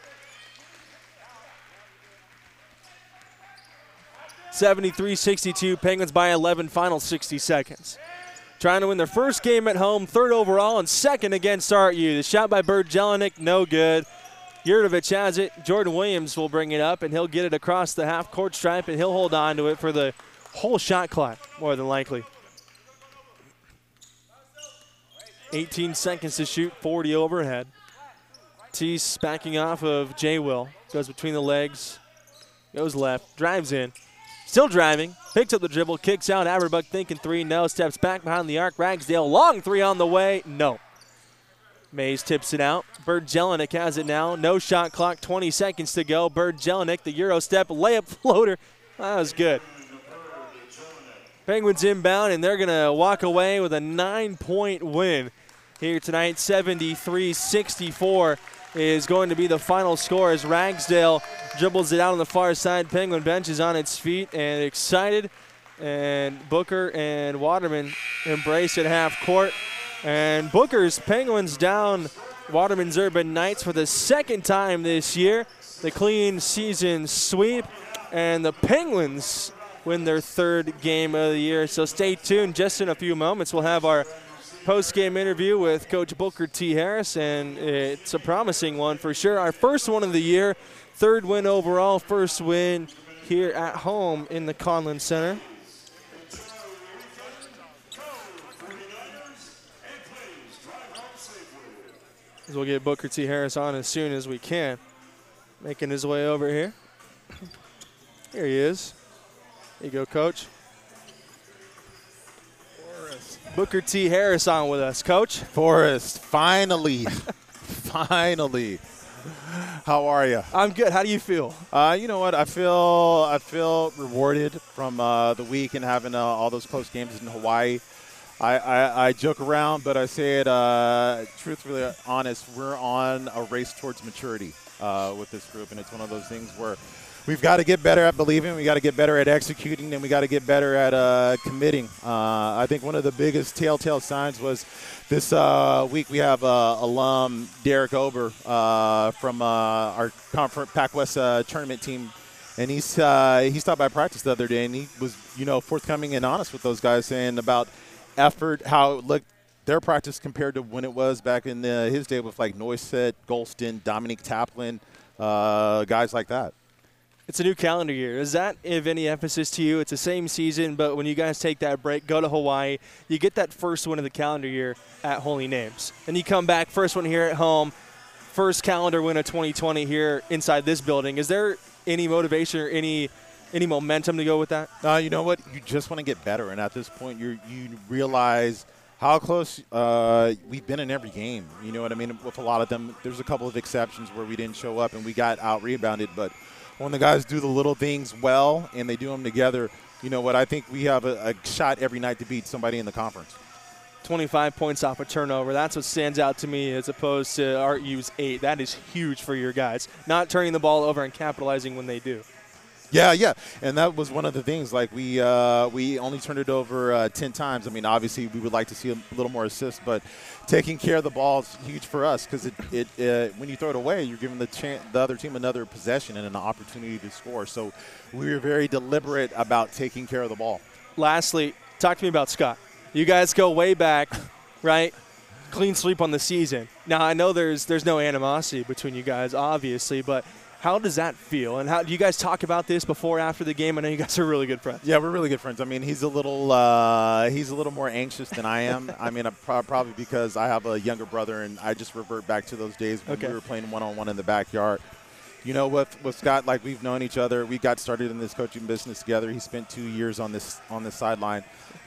seventy-three sixty-two, Penguins by eleven, final sixty seconds. Trying to win their first game at home, third overall, and second against R U. The shot by Bird Jelinek, no good. Yurtovich has it. Jordan Williams will bring it up, and he'll get it across the half-court stripe, and he'll hold on to it for the whole shot clock, more than likely. eighteen seconds to shoot, forty overhead. Tease backing off of J. Will. Goes between the legs, goes left, drives in. Still driving, picks up the dribble, kicks out. Averbuck thinking three, no. Steps back behind the arc. Ragsdale, long three on the way, no. Mays tips it out. Bird Jelinek has it now. No shot clock, twenty seconds to go. Bird Jelinek, the Euro step, layup floater. That was good. Penguins inbound, and they're going to walk away with a nine-point win here tonight. seventy-three sixty-four is going to be the final score as Ragsdale dribbles it out on the far side. Penguin bench is on its feet and excited. And Booker and Waterman embrace at half court. And Booker's Penguins down Waterman's Urban Knights for the second time this year. The clean season sweep. And the Penguins win their third game of the year. So stay tuned. Just in a few moments, we'll have our post-game interview with Coach Booker T. Harris, and it's a promising one for sure. Our first one of the year, third win overall, first win here at home in the Conlin Center. We'll get Booker T. Harris on as soon as we can. Making his way over here. Here he is. Here you go, Coach. Booker T. Harris on with us, Coach. Forrest, finally, finally. How are you? I'm good. How do you feel? Uh, you know what? I feel I feel rewarded from uh, the week and having uh, all those close games in Hawaii. I, I, I joke around, but I say it uh, truthfully honest. We're on a race towards maturity uh, with this group, and it's one of those things where we've got to get better at believing, we got to get better at executing, and we got to get better at uh, committing. Uh, I think one of the biggest telltale signs was this uh, week we have uh, alum Derek Ober uh, from uh, our conference Pac West uh, tournament team, and he's uh, he stopped by practice the other day, and he was you know forthcoming and honest with those guys, saying about effort, how it looked their practice compared to when it was back in the, his day with like Noisette, Golston, Dominique Taplin, uh, guys like that. It's a new calendar year. Is that of any emphasis to you? It's the same season, but when you guys take that break, go to Hawaii, you get that first win of the calendar year at Holy Names. And you come back, first one here at home, first calendar win of twenty twenty here inside this building. Is there any motivation or any any momentum to go with that? Uh, you know what? You just want to get better. And at this point, you you realize how close uh, we've been in every game. You know what I mean? With a lot of them, there's a couple of exceptions where we didn't show up and we got out-rebounded, but when the guys do the little things well and they do them together, you know what, I think we have a, a shot every night to beat somebody in the conference. twenty-five points off a turnover. That's what stands out to me as opposed to R U's eight. That is huge for your guys. Not turning the ball over and capitalizing when they do. Yeah, yeah, and that was one of the things. Like we uh, we only turned it over uh, ten times. I mean, obviously we would like to see a little more assists, but taking care of the ball is huge for us because it, it uh, when you throw it away, you're giving the chan- the other team another possession and an opportunity to score. So we were very deliberate about taking care of the ball. Lastly, talk to me about Scott. You guys go way back, right? Clean sweep on the season. Now I know there's there's no animosity between you guys, obviously, but how does that feel? And how do you guys talk about this before, after the game? I know you guys are really good friends. Yeah, we're really good friends. I mean, he's a little uh, he's a little more anxious than I am. I mean, I'm pro- probably because I have a younger brother, and I just revert back to those days when okay. we were playing one-on-one in the backyard. You know, with with Scott, like we've known each other. We got started in this coaching business together. He spent two years on this on this sideline.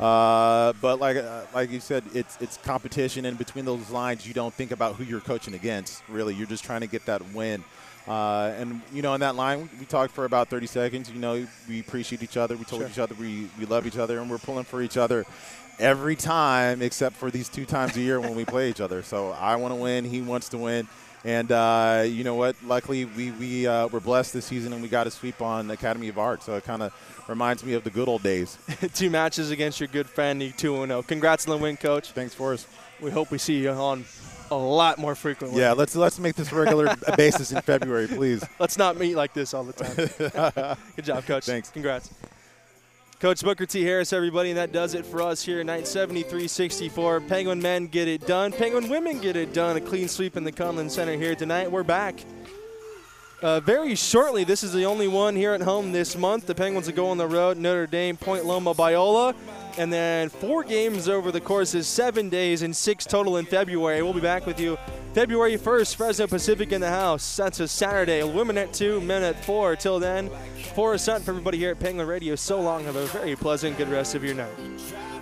Uh, but like uh, like you said, it's it's competition, and between those lines, you don't think about who you're coaching against. Really, you're just trying to get that win. Uh, and, you know, in that line, we talked for about thirty seconds. You know, we appreciate each other. We told sure. each other we, we love each other, and we're pulling for each other every time except for these two times a year when we play each other. So I want to win. He wants to win. And uh, you know what? Luckily, we, we uh, were blessed this season, and we got a sweep on Academy of Art. So it kind of reminds me of the good old days. Two matches against your good friend, you two and oh. Congrats on the win, Coach. Thanks, Forrest. We hope we see you on a lot more frequently. Yeah, let's let's make this a regular basis in February, please. Let's not meet like this all the time. Good job, Coach. Thanks. Congrats. Coach Booker T. Harris, everybody, and that does it for us here at night seventy-three sixty-four. Penguin men get it done. Penguin women get it done. A clean sweep in the Conlin Center here tonight. We're back uh, very shortly. This is the only one here at home this month. The Penguins will go on the road. Notre Dame, Point Loma, Biola. And then four games over the course of seven days and six total in February. We'll be back with you February first, Fresno Pacific in the house. That's a Saturday. Women at two, men at four. Till then, Forrest Sutton for everybody here at Penguin Radio. So long. Have a very pleasant, good rest of your night.